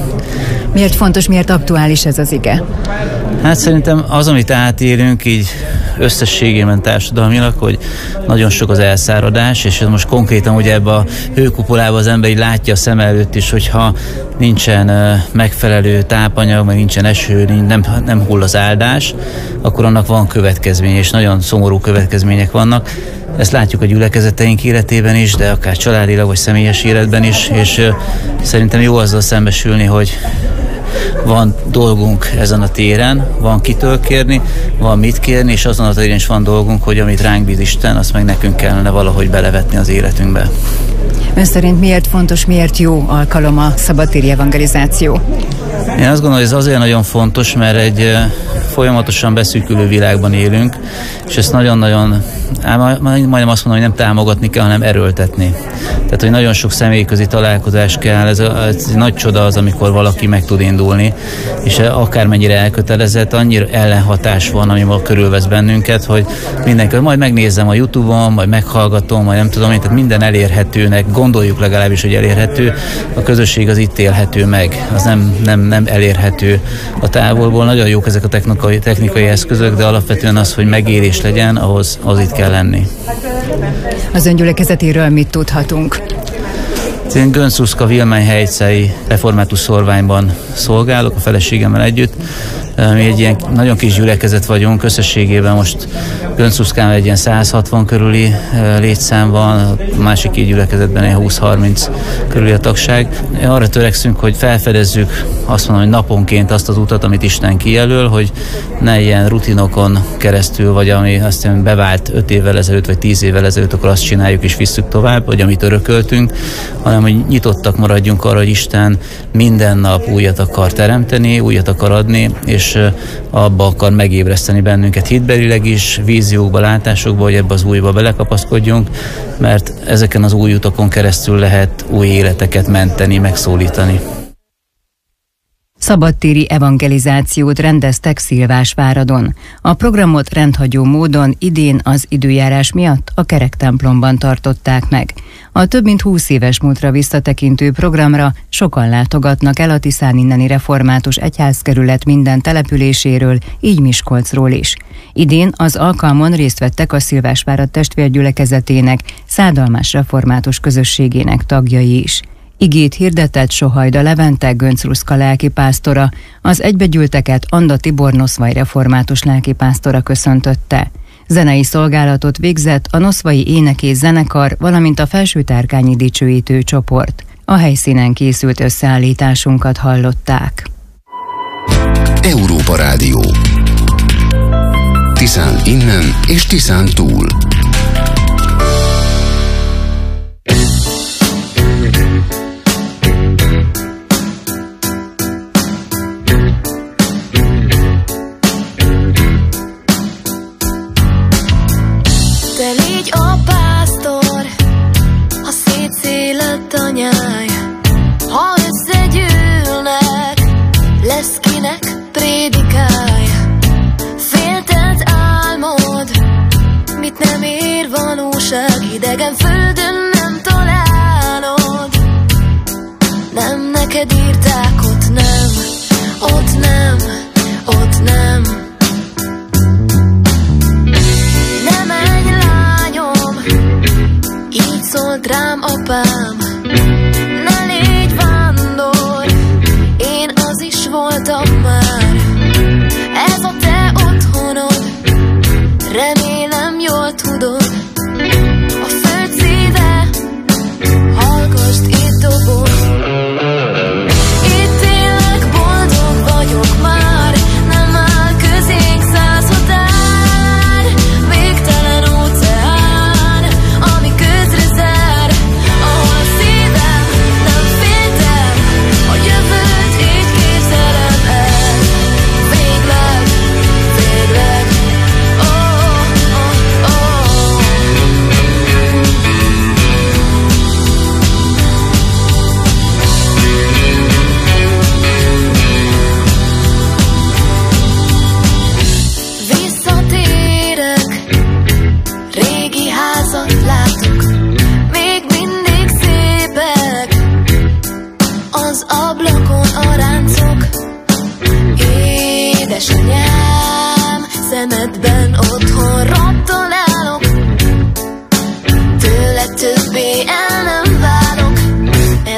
Miért fontos, miért aktuális ez az ige? Hát szerintem az, amit átélünk így összességében társadalmilag, hogy nagyon sok az elszáradás, és ez most konkrétan ugye ebbe a hőkupolában az ember így látja a szem előtt is, hogyha nincsen megfelelő tápanyag, meg nincsen eső, nem hull az áldás, akkor annak van következménye, és nagyon szomorú következmények vannak. Ezt látjuk a gyülekezeteink életében is, de akár családilag vagy személyes életben is, és szerintem jó azzal szembesülni, hogy van dolgunk ezen a téren, van kitől kérni, van mit kérni, és azon a téren is van dolgunk, hogy amit ránk bíz Isten, azt meg nekünk kellene valahogy belevetni az életünkbe. Ön szerint miért fontos, miért jó alkalom a szabadtéri evangelizáció? Én azt gondolom, hogy ez azért nagyon fontos, mert egy folyamatosan beszűkülő világban élünk, és ezt nagyon-nagyon, majdnem azt mondom, hogy nem támogatni kell, hanem erőltetni. Tehát, hogy nagyon sok személyközi találkozás kell, ez nagy csoda az, amikor valaki meg tud indulni, és akármennyire elkötelezett, annyira ellenhatás van, ami ma körülvesz bennünket, hogy mindenki, majd megnézem a YouTube-on, majd meghallgatom, majd nem tudom én, tehát minden elérhetőnek, gondoljuk legalábbis, hogy elérhető, a közösség az itt élhető meg, az nem elérhető a távolból. Nagyon jók ezek a technikai eszközök, de alapvetően az, hogy megérés legyen, ahhoz itt kell lenni. Az öngyülekezetéről mit tudhatunk? Én Göncz-Ruszka Vilmeny-Helycei református szorványban szolgálok a feleségemmel együtt. Mi egy ilyen nagyon kis gyülekezet vagyunk, összességében most Göncz-Ruszkán egy ilyen 160 körüli létszám van, a másik két gyülekezetben egy 20-30 körüli a tagság. Arra törekszünk, hogy felfedezzük, azt mondom, hogy naponként azt az utat, amit Isten kijelöl, hogy ne ilyen rutinokon keresztül, vagy ami aztán bevált 5 évvel ezelőtt, vagy 10 évvel ezelőtt, akkor azt csináljuk és visszük tovább, vagy amit örököltünk, hanem hogy nyitottak maradjunk arra, hogy Isten minden nap újat akar teremteni, újat akar adni, és abba akar megébreszteni bennünket hitbelileg is, víziókba, látásokba, hogy ebbe az újba belekapaszkodjunk, mert ezeken az új utakon keresztül lehet új életeket menteni, megszólítani. Szabadtéri evangelizációt rendeztek Szilvásváradon. A programot rendhagyó módon idén az időjárás miatt a kerektemplomban tartották meg. A több mint 20 éves múltra visszatekintő programra sokan látogatnak el a Tiszán inneni református egyházkerület minden településéről, így Miskolcról is. Idén az alkalmon részt vettek a Szilvásvárad testvérgyülekezetének, Szádalmás református közösségének tagjai is. Igét hirdetett Sohajda Levente, Göncz-Ruszka lelkipásztora, az egybegyűlteket Anda Tibor noszvai református lelkipásztora köszöntötte. Zenei szolgálatot végzett a noszvai énekész zenekar, valamint a Felsőtárkányi dicsőítő csoport. A helyszínen készült összeállításunkat hallották. Európa Rádió. Tiszán innen és Tiszán túl. Ha összegyűlnek, lesz kinek prédikálj. Féltett álmod, mit nem ér valóság, idegen földön nem találod. Nem neked írták, ott nem, ott nem, ott nem. Ne menj lányom, így szólt rám apám. Ne légy vándor, én az is voltam már. Ez a te otthonod, remélem jól tudod. A föld szíve, hallgasd, itt dobod.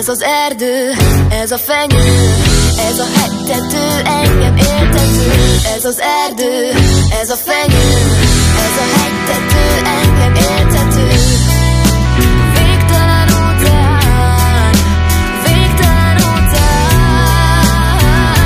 Ez az erdő, ez a fenyő, ez a hegytető, engem éltető. Ez az erdő, ez a fenyő, ez a hegytető, engem éltető. Végtelen óceán, végtelen óceán.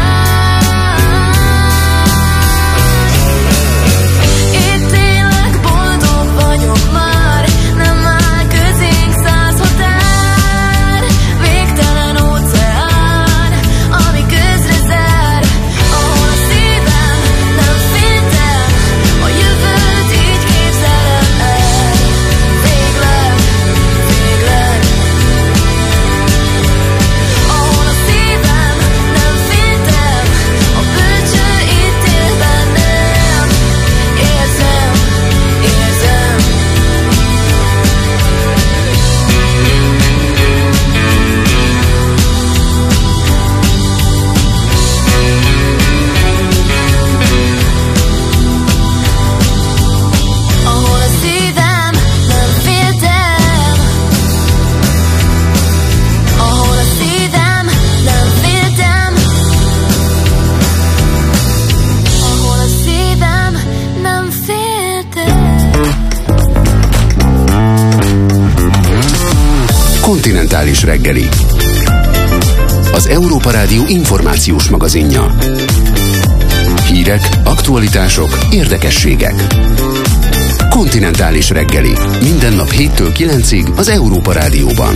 Itt élek, boldog vagyok már, nem áll közénk 100 határ. Végtelen óceán, ami közre zár, ahol a szívem nem féltem, a jövőt így képzelem el. Végleg, végleg, ahol a szívem nem féltem, a bölcső itt él bennem. Érzem, érzem. Ahol a szívem nem féltem, ahol a szívem nem féltem, ahol a szívem nem féltem. Kontinentális reggeli. Az Európa Rádió információs magazinja. Hírek, aktualitások, érdekességek. Kontinentális reggeli. Minden nap 7-től 9-ig az Európa Rádióban.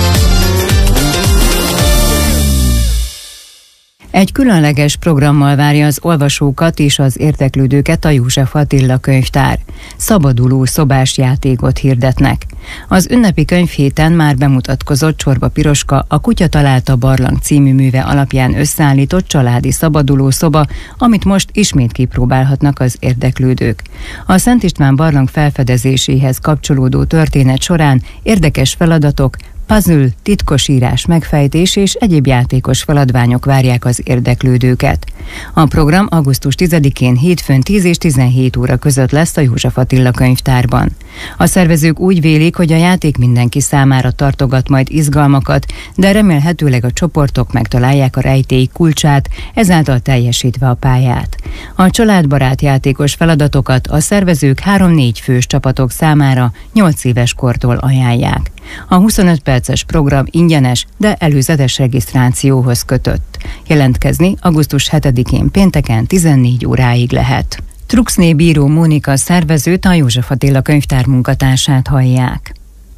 Egy különleges programmal várja az olvasókat és az érdeklődőket a József Attila könyvtár. Szabaduló szobás játékot hirdetnek. Az ünnepi könyvhéten már bemutatkozott Csorba Piroska, a Kutya találta barlang című műve alapján összeállított családi szabaduló szoba, amit most ismét kipróbálhatnak az érdeklődők. A Szent István barlang felfedezéséhez kapcsolódó történet során érdekes feladatok, puzzle, titkosírás, megfejtés és egyéb játékos feladványok várják az érdeklődőket. A program augusztus 10-én hétfőn 10 és 17 óra között lesz a József Attila könyvtárban. A szervezők úgy vélik, hogy a játék mindenki számára tartogat majd izgalmakat, de remélhetőleg a csoportok megtalálják a rejtély kulcsát, ezáltal teljesítve a pályát. A családbarát játékos feladatokat a szervezők 3-4 fős csapatok számára 8 éves kortól ajánlják. A 25 perces program ingyenes, de előzetes regisztrációhoz kötött. Jelentkezni augusztus 7-én pénteken 14 óráig lehet. Truxné bíró Mónika szervezőt, a József Attila könyvtár munkatársát hallják.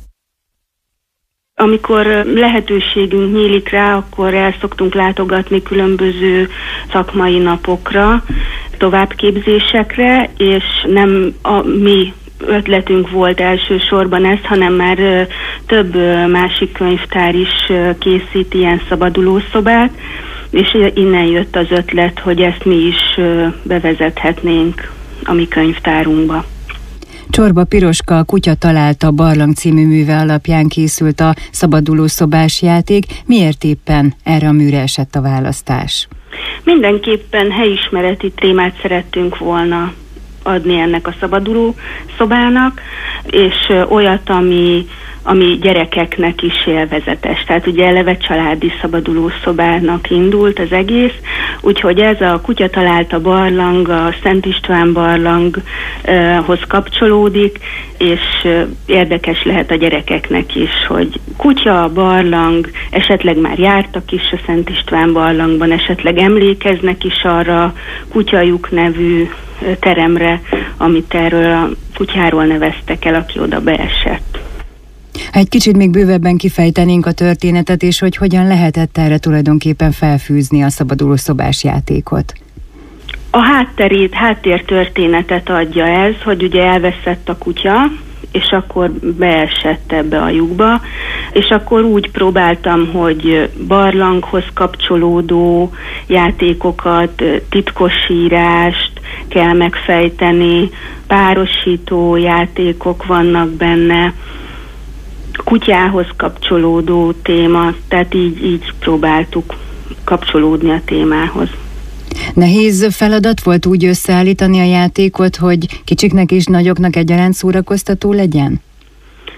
Amikor lehetőségünk nyílik rá, akkor el szoktunk látogatni különböző szakmai napokra, továbbképzésekre, és nem a mi ötletünk volt elsősorban ez, hanem már több másik könyvtár is készít ilyen szabadulószobát, és innen jött az ötlet, hogy ezt mi is bevezethetnénk a mi könyvtárunkba. Csorba Piroska, a Kutya találta barlang című műve alapján készült a szabadulószobás játék. Miért éppen erre a műre esett a választás? Mindenképpen helyismereti témát szerettünk volna adni ennek a szabaduló szobának, és olyat, ami gyerekeknek is élvezetes. Tehát ugye eleve családi szabaduló szobának indult az egész, úgyhogy ez a Kutya találta barlang, a Szent István barlanghoz kapcsolódik, és érdekes lehet a gyerekeknek is, hogy kutya, barlang, esetleg már jártak is a Szent István barlangban, esetleg emlékeznek is arra a Kutyajuk nevű teremre, amit erről a kutyáról neveztek el, aki oda beesett. Egy kicsit még bővebben kifejtenénk a történetet, és hogy hogyan lehetett erre tulajdonképpen felfűzni a szabadulószobás játékot. A háttértörténetet adja ez, hogy ugye elveszett a kutya, és akkor beesett ebbe a lyukba, és akkor úgy próbáltam, hogy barlanghoz kapcsolódó játékokat, titkosírást kell megfejteni, párosító játékok vannak benne, kutyához kapcsolódó téma, tehát így próbáltuk kapcsolódni a témához. Nehéz feladat volt úgy összeállítani a játékot, hogy kicsiknek és nagyoknak egyaránt szórakoztató legyen?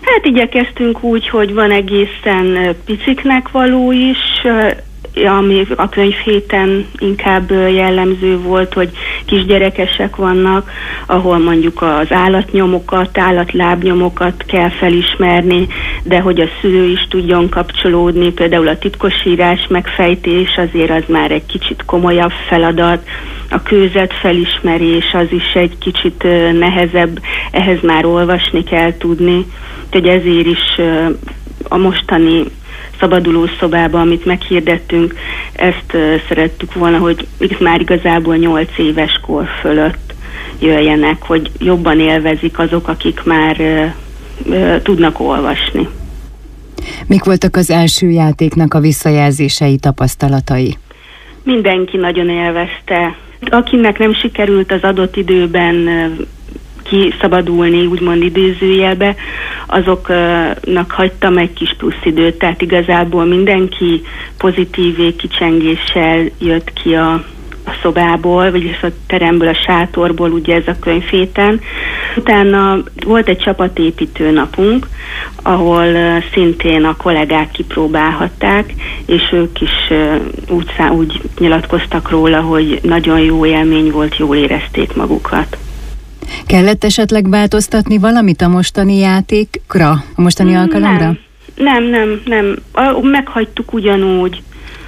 Hát igyekeztünk úgy, hogy van egészen piciknek való is, ami a könyvhéten inkább jellemző volt, hogy kisgyerekesek vannak, ahol mondjuk az állatnyomokat, állatlábnyomokat kell felismerni, de hogy a szülő is tudjon kapcsolódni, például a titkosírás megfejtés azért az már egy kicsit komolyabb feladat, a kőzet felismerés az is egy kicsit nehezebb, ehhez már olvasni kell tudni, úgyhogy ezért is a mostani szabaduló szobában, amit meghirdettünk, ezt szerettük volna, hogy már igazából 8 éves kor fölött jöjjenek, hogy jobban élvezik azok, akik már tudnak olvasni. Mik voltak az első játéknak a visszajelzései, tapasztalatai? Mindenki nagyon élvezte. Akinek nem sikerült az adott időben kiszabadulni, úgymond idézőjelbe, azoknak hagytam egy kis plusz időt, tehát igazából mindenki pozitív kicsengéssel jött ki a szobából, vagyis a teremből, a sátorból, ugye ez a könyvhéten. Utána volt egy csapatépítő napunk, ahol szintén a kollégák kipróbálhatták, és ők is úgy nyilatkoztak róla, hogy nagyon jó élmény volt, jól érezték magukat. Kellett esetleg változtatni valamit a mostani játékra, a mostani alkalomra? Nem. Meghagytuk ugyanúgy,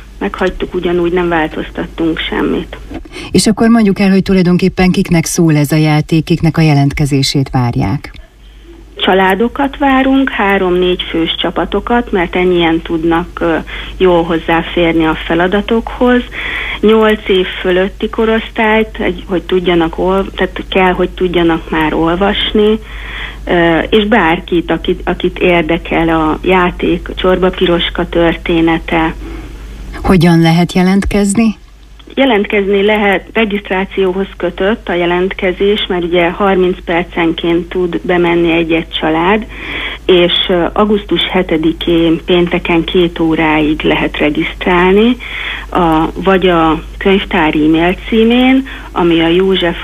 nem változtattunk semmit. És akkor mondjuk el, hogy tulajdonképpen kiknek szól ez a játék, kiknek a jelentkezését várják? Családokat várunk, 3-4 fős csapatokat, mert ennyien tudnak jól hozzáférni a feladatokhoz. 8 év fölötti korosztályt, hogy tudjanak, tehát kell, hogy tudjanak már olvasni, és bárkit, akit érdekel a játék, a Csorba Piroska története. Hogyan lehet jelentkezni? Jelentkezni lehet, regisztrációhoz kötött a jelentkezés, mert ugye 30 percenként tud bemenni egy-egy család, és augusztus 7-én pénteken 2 óráig lehet regisztrálni, vagy a könyvtár e-mail címén, ami a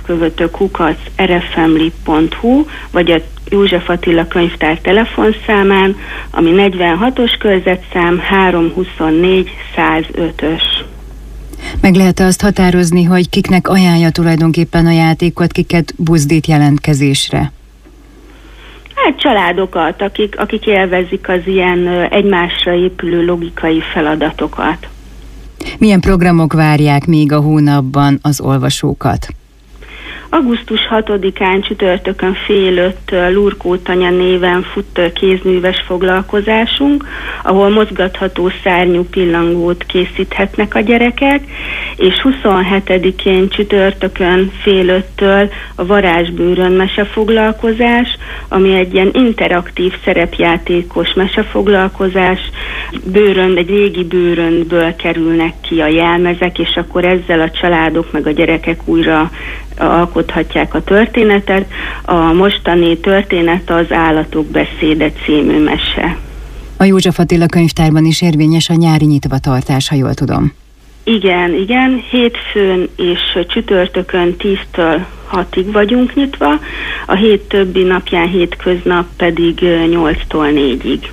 józsefkövető@rfmlib.hu, vagy a József Attila könyvtár telefonszámán, ami 46-os körzetszám 324 105-ös. Meg lehet-e azt határozni, hogy kiknek ajánlja tulajdonképpen a játékot, kiket buzdít jelentkezésre? Hát családokat, akik élvezik az ilyen egymásra épülő logikai feladatokat. Milyen programok várják még a hónapban az olvasókat? Augusztus 6-án csütörtökön 4:30 Lurkó Tanya néven fut kézműves foglalkozásunk, ahol mozgatható szárnyú pillangót készíthetnek a gyerekek, és 27-én csütörtökön 4:30 a Varázsbőrön mesefoglalkozás, ami egy ilyen interaktív szerepjátékos mesefoglalkozás. Egy régi bőrönből kerülnek ki a jelmezek, és akkor ezzel a családok meg a gyerekek újra alkothatják a történetet. A mostani történet az Állatok beszéde című mese. A József Attila könyvtárban is érvényes a nyári nyitvatartás, ha jól tudom. Igen. Hétfőn és csütörtökön 10-től 6-ig vagyunk nyitva, a hét többi napján, hétköznap pedig 8-tól 4-ig.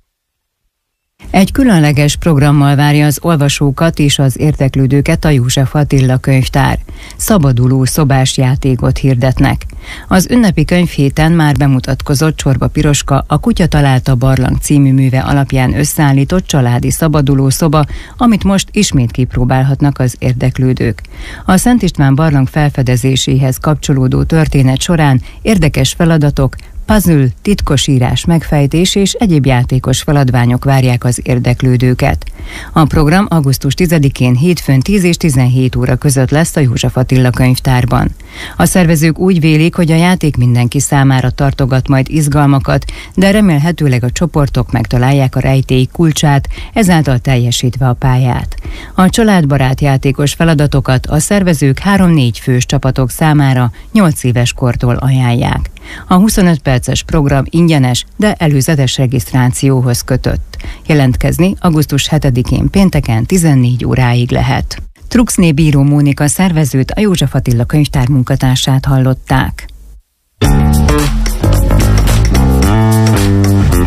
Egy különleges programmal várja az olvasókat és az érdeklődőket a József Attila könyvtár. Szabaduló szobás játékot hirdetnek. Az ünnepi könyvhéten már bemutatkozott Csorba Piroska, a Kutya találta barlang című műve alapján összeállított családi szabaduló szoba, amit most ismét kipróbálhatnak az érdeklődők. A Szent István barlang felfedezéséhez kapcsolódó történet során érdekes feladatok, puzzle, titkosírás, megfejtés és egyéb játékos feladványok várják az érdeklődőket. A program augusztus 10-én hétfőn 10 és 17 óra között lesz a József Attila könyvtárban. A szervezők úgy vélik, hogy a játék mindenki számára tartogat majd izgalmakat, de remélhetőleg a csoportok megtalálják a rejtély kulcsát, ezáltal teljesítve a pályát. A családbarát játékos feladatokat a szervezők 3-4 fős csapatok számára 8 éves kortól ajánlják. A 25 perces program ingyenes, de előzetes regisztrációhoz kötött. Jelentkezni augusztus 7-én pénteken 14 óráig lehet. Truxné Bíró Mónika szervezőt, a József Attila könyvtár munkatársát hallották.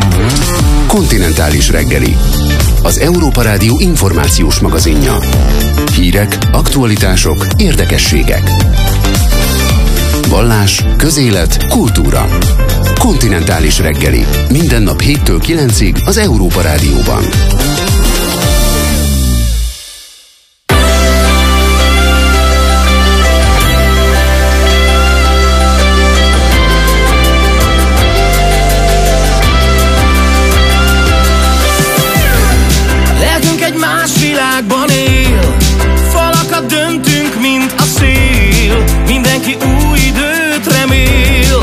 Kontinentális reggeli. Az Európa Rádió információs magazinja. Hírek, aktualitások, érdekességek. Vallás, közélet, kultúra. Kontinentális reggeli. Minden nap 7-től 9-ig az Európa Rádióban. Mindenki új időt remél.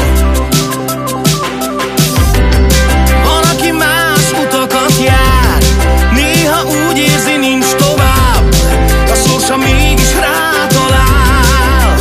Van, aki más utakat jár, néha úgy érzi, nincs tovább, a sorsa mégis rátalál.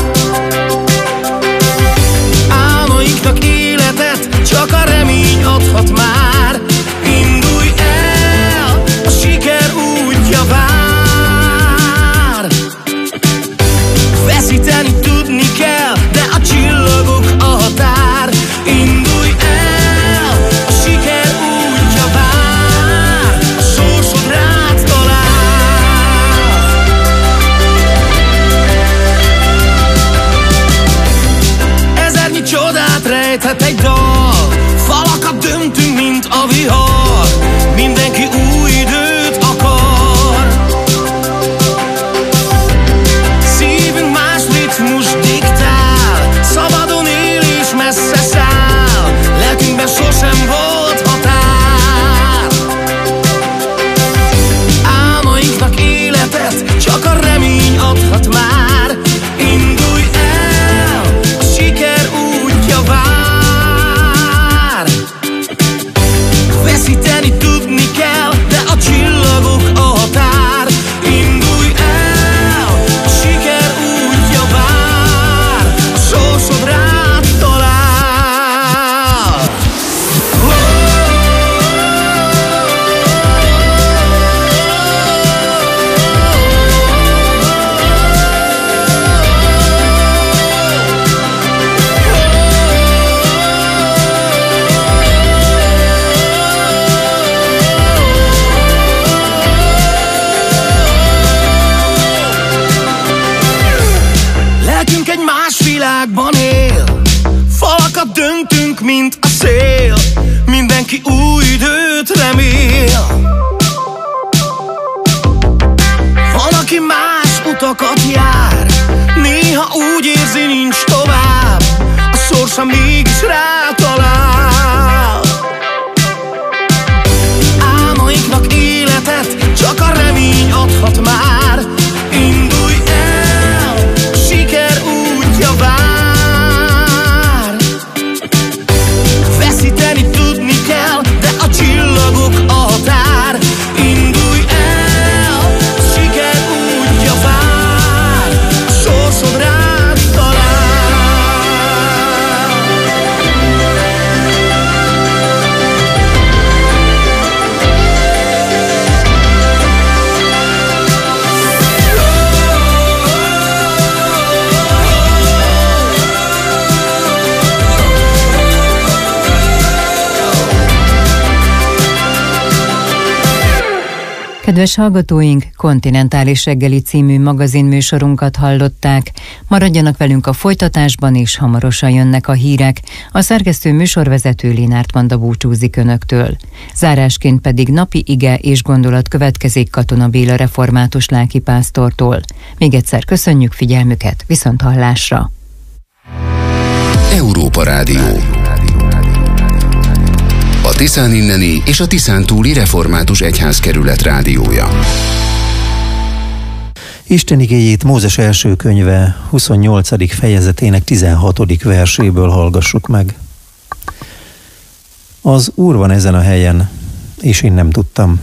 Álmainknak életet csak a remény adhat már. Indulj el, a siker útja vár. Veszíteni tudni kell, de a csillagok a határ. Indulj el, a siker útja vár, a sorsod rád talál. Ezernyi csodát rejthet egy dal, falakat döntünk, mint a vihar. Mindenki új időt akar. Szívünk más ritmus diktál, szabadon él és messze száll, lelkünkben sosem volt határ. Álmainknak életet csak a remény adhat már. Indulj el, a siker útja vár. Veszíteni tudni kell, de a csillagok a határ. Indulj el, a siker útja vár, a sorsod rád talál. Lelkünk egy más világban él, falakat döntünk, mint a szél. Mindenki új időt remél. Van, aki más utakat jár, néha úgy érzi, nincs tovább, a sorsa mégis rátalál. Álmainknak életet csak a remény adhat már. Indulj el, a siker útja vár. Veszíteni tudni kell, de a csillagok a határ. Indulj el, a siker útja vár, a sorsod rád talál. Kedves hallgatóink, Kontinentális reggeli című magazinműsorunkat hallották. Maradjanak velünk a folytatásban, és hamarosan jönnek a hírek. A szerkesztő műsorvezető Lénárt Manda búcsúzik önöktől. Zárásként pedig napi ige és gondolat következik Katona Béla református lelkipásztortól. Még egyszer köszönjük figyelmüket, viszont hallásra! Európa Rádió. A Tiszán inneni és a Tiszán túli református egyházkerület rádiója. Isten igéjét Mózes első könyve 28. fejezetének 16. verséből hallgassuk meg. Az Úr van ezen a helyen, és én nem tudtam.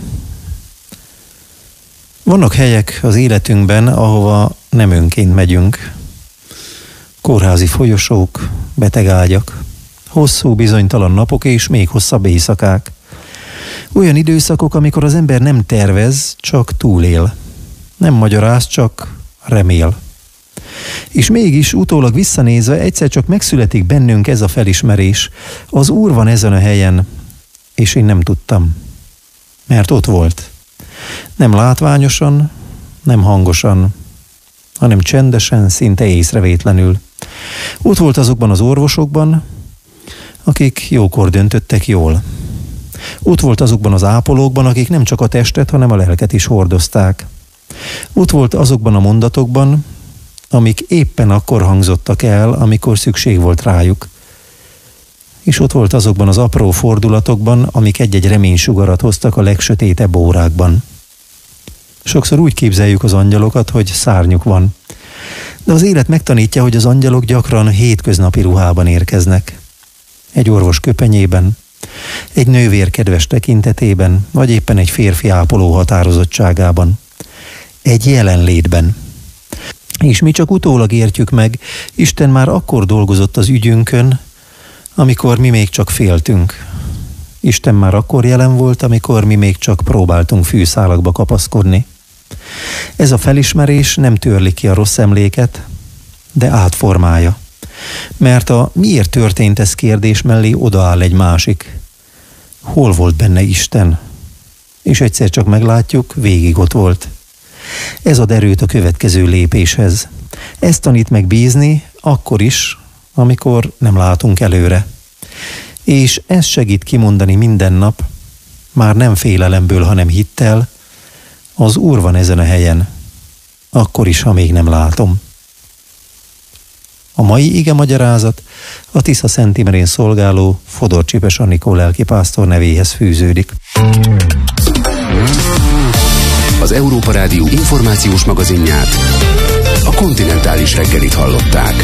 Vannak helyek az életünkben, ahova nem önként megyünk. Kórházi folyosók, betegágyak, hosszú bizonytalan napok és még hosszabb éjszakák. Olyan időszakok, amikor az ember nem tervez, csak túlél. Nem magyaráz, csak remél. És mégis utólag visszanézve egyszer csak megszületik bennünk ez a felismerés. Az Úr van ezen a helyen, és én nem tudtam. Mert ott volt. Nem látványosan, nem hangosan, hanem csendesen, szinte észrevétlenül. Ott volt azokban az orvosokban, akik jókor döntöttek jól. Ott volt azokban az ápolókban, akik nem csak a testet, hanem a lelket is hordozták. Ott volt azokban a mondatokban, amik éppen akkor hangzottak el, amikor szükség volt rájuk. És ott volt azokban az apró fordulatokban, amik egy-egy reménysugarat hoztak a legsötétebb órákban. Sokszor úgy képzeljük az angyalokat, hogy szárnyuk van. De az élet megtanítja, hogy az angyalok gyakran hétköznapi ruhában érkeznek. Egy orvos köpenyében, egy nővér kedves tekintetében, vagy éppen egy férfi ápoló határozottságában. Egy jelenlétben. És mi csak utólag értjük meg, Isten már akkor dolgozott az ügyünkön, amikor mi még csak féltünk. Isten már akkor jelen volt, amikor mi még csak próbáltunk fűszálakba kapaszkodni. Ez a felismerés nem törli ki a rossz emléket, de átformálja. Mert a miért történt ez kérdés mellé odaáll egy másik. Hol volt benne Isten? És egyszer csak meglátjuk, végig ott volt. Ez ad erőt a következő lépéshez. Ez tanít meg bízni akkor is, amikor nem látunk előre. És ez segít kimondani minden nap, már nem félelemből, hanem hittel, az Úr van ezen a helyen, akkor is, ha még nem látom. A mai ige magyarázat a Tisza Szent Imrén szolgáló Fodor Csipes Anikó lelkipásztor nevéhez fűződik. Az Európa Rádió információs magazinját, a Kontinentális reggelit hallották.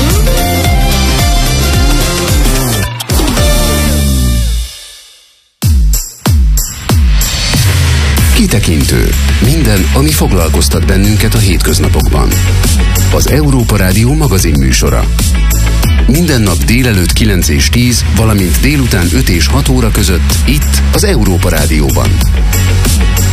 Kitekintő. Minden, ami foglalkoztat bennünket a hétköznapokban. Az Európa Rádió magazin műsora. Minden nap délelőtt 9 és 10, valamint délután 5 és 6 óra között itt az Európa Rádióban.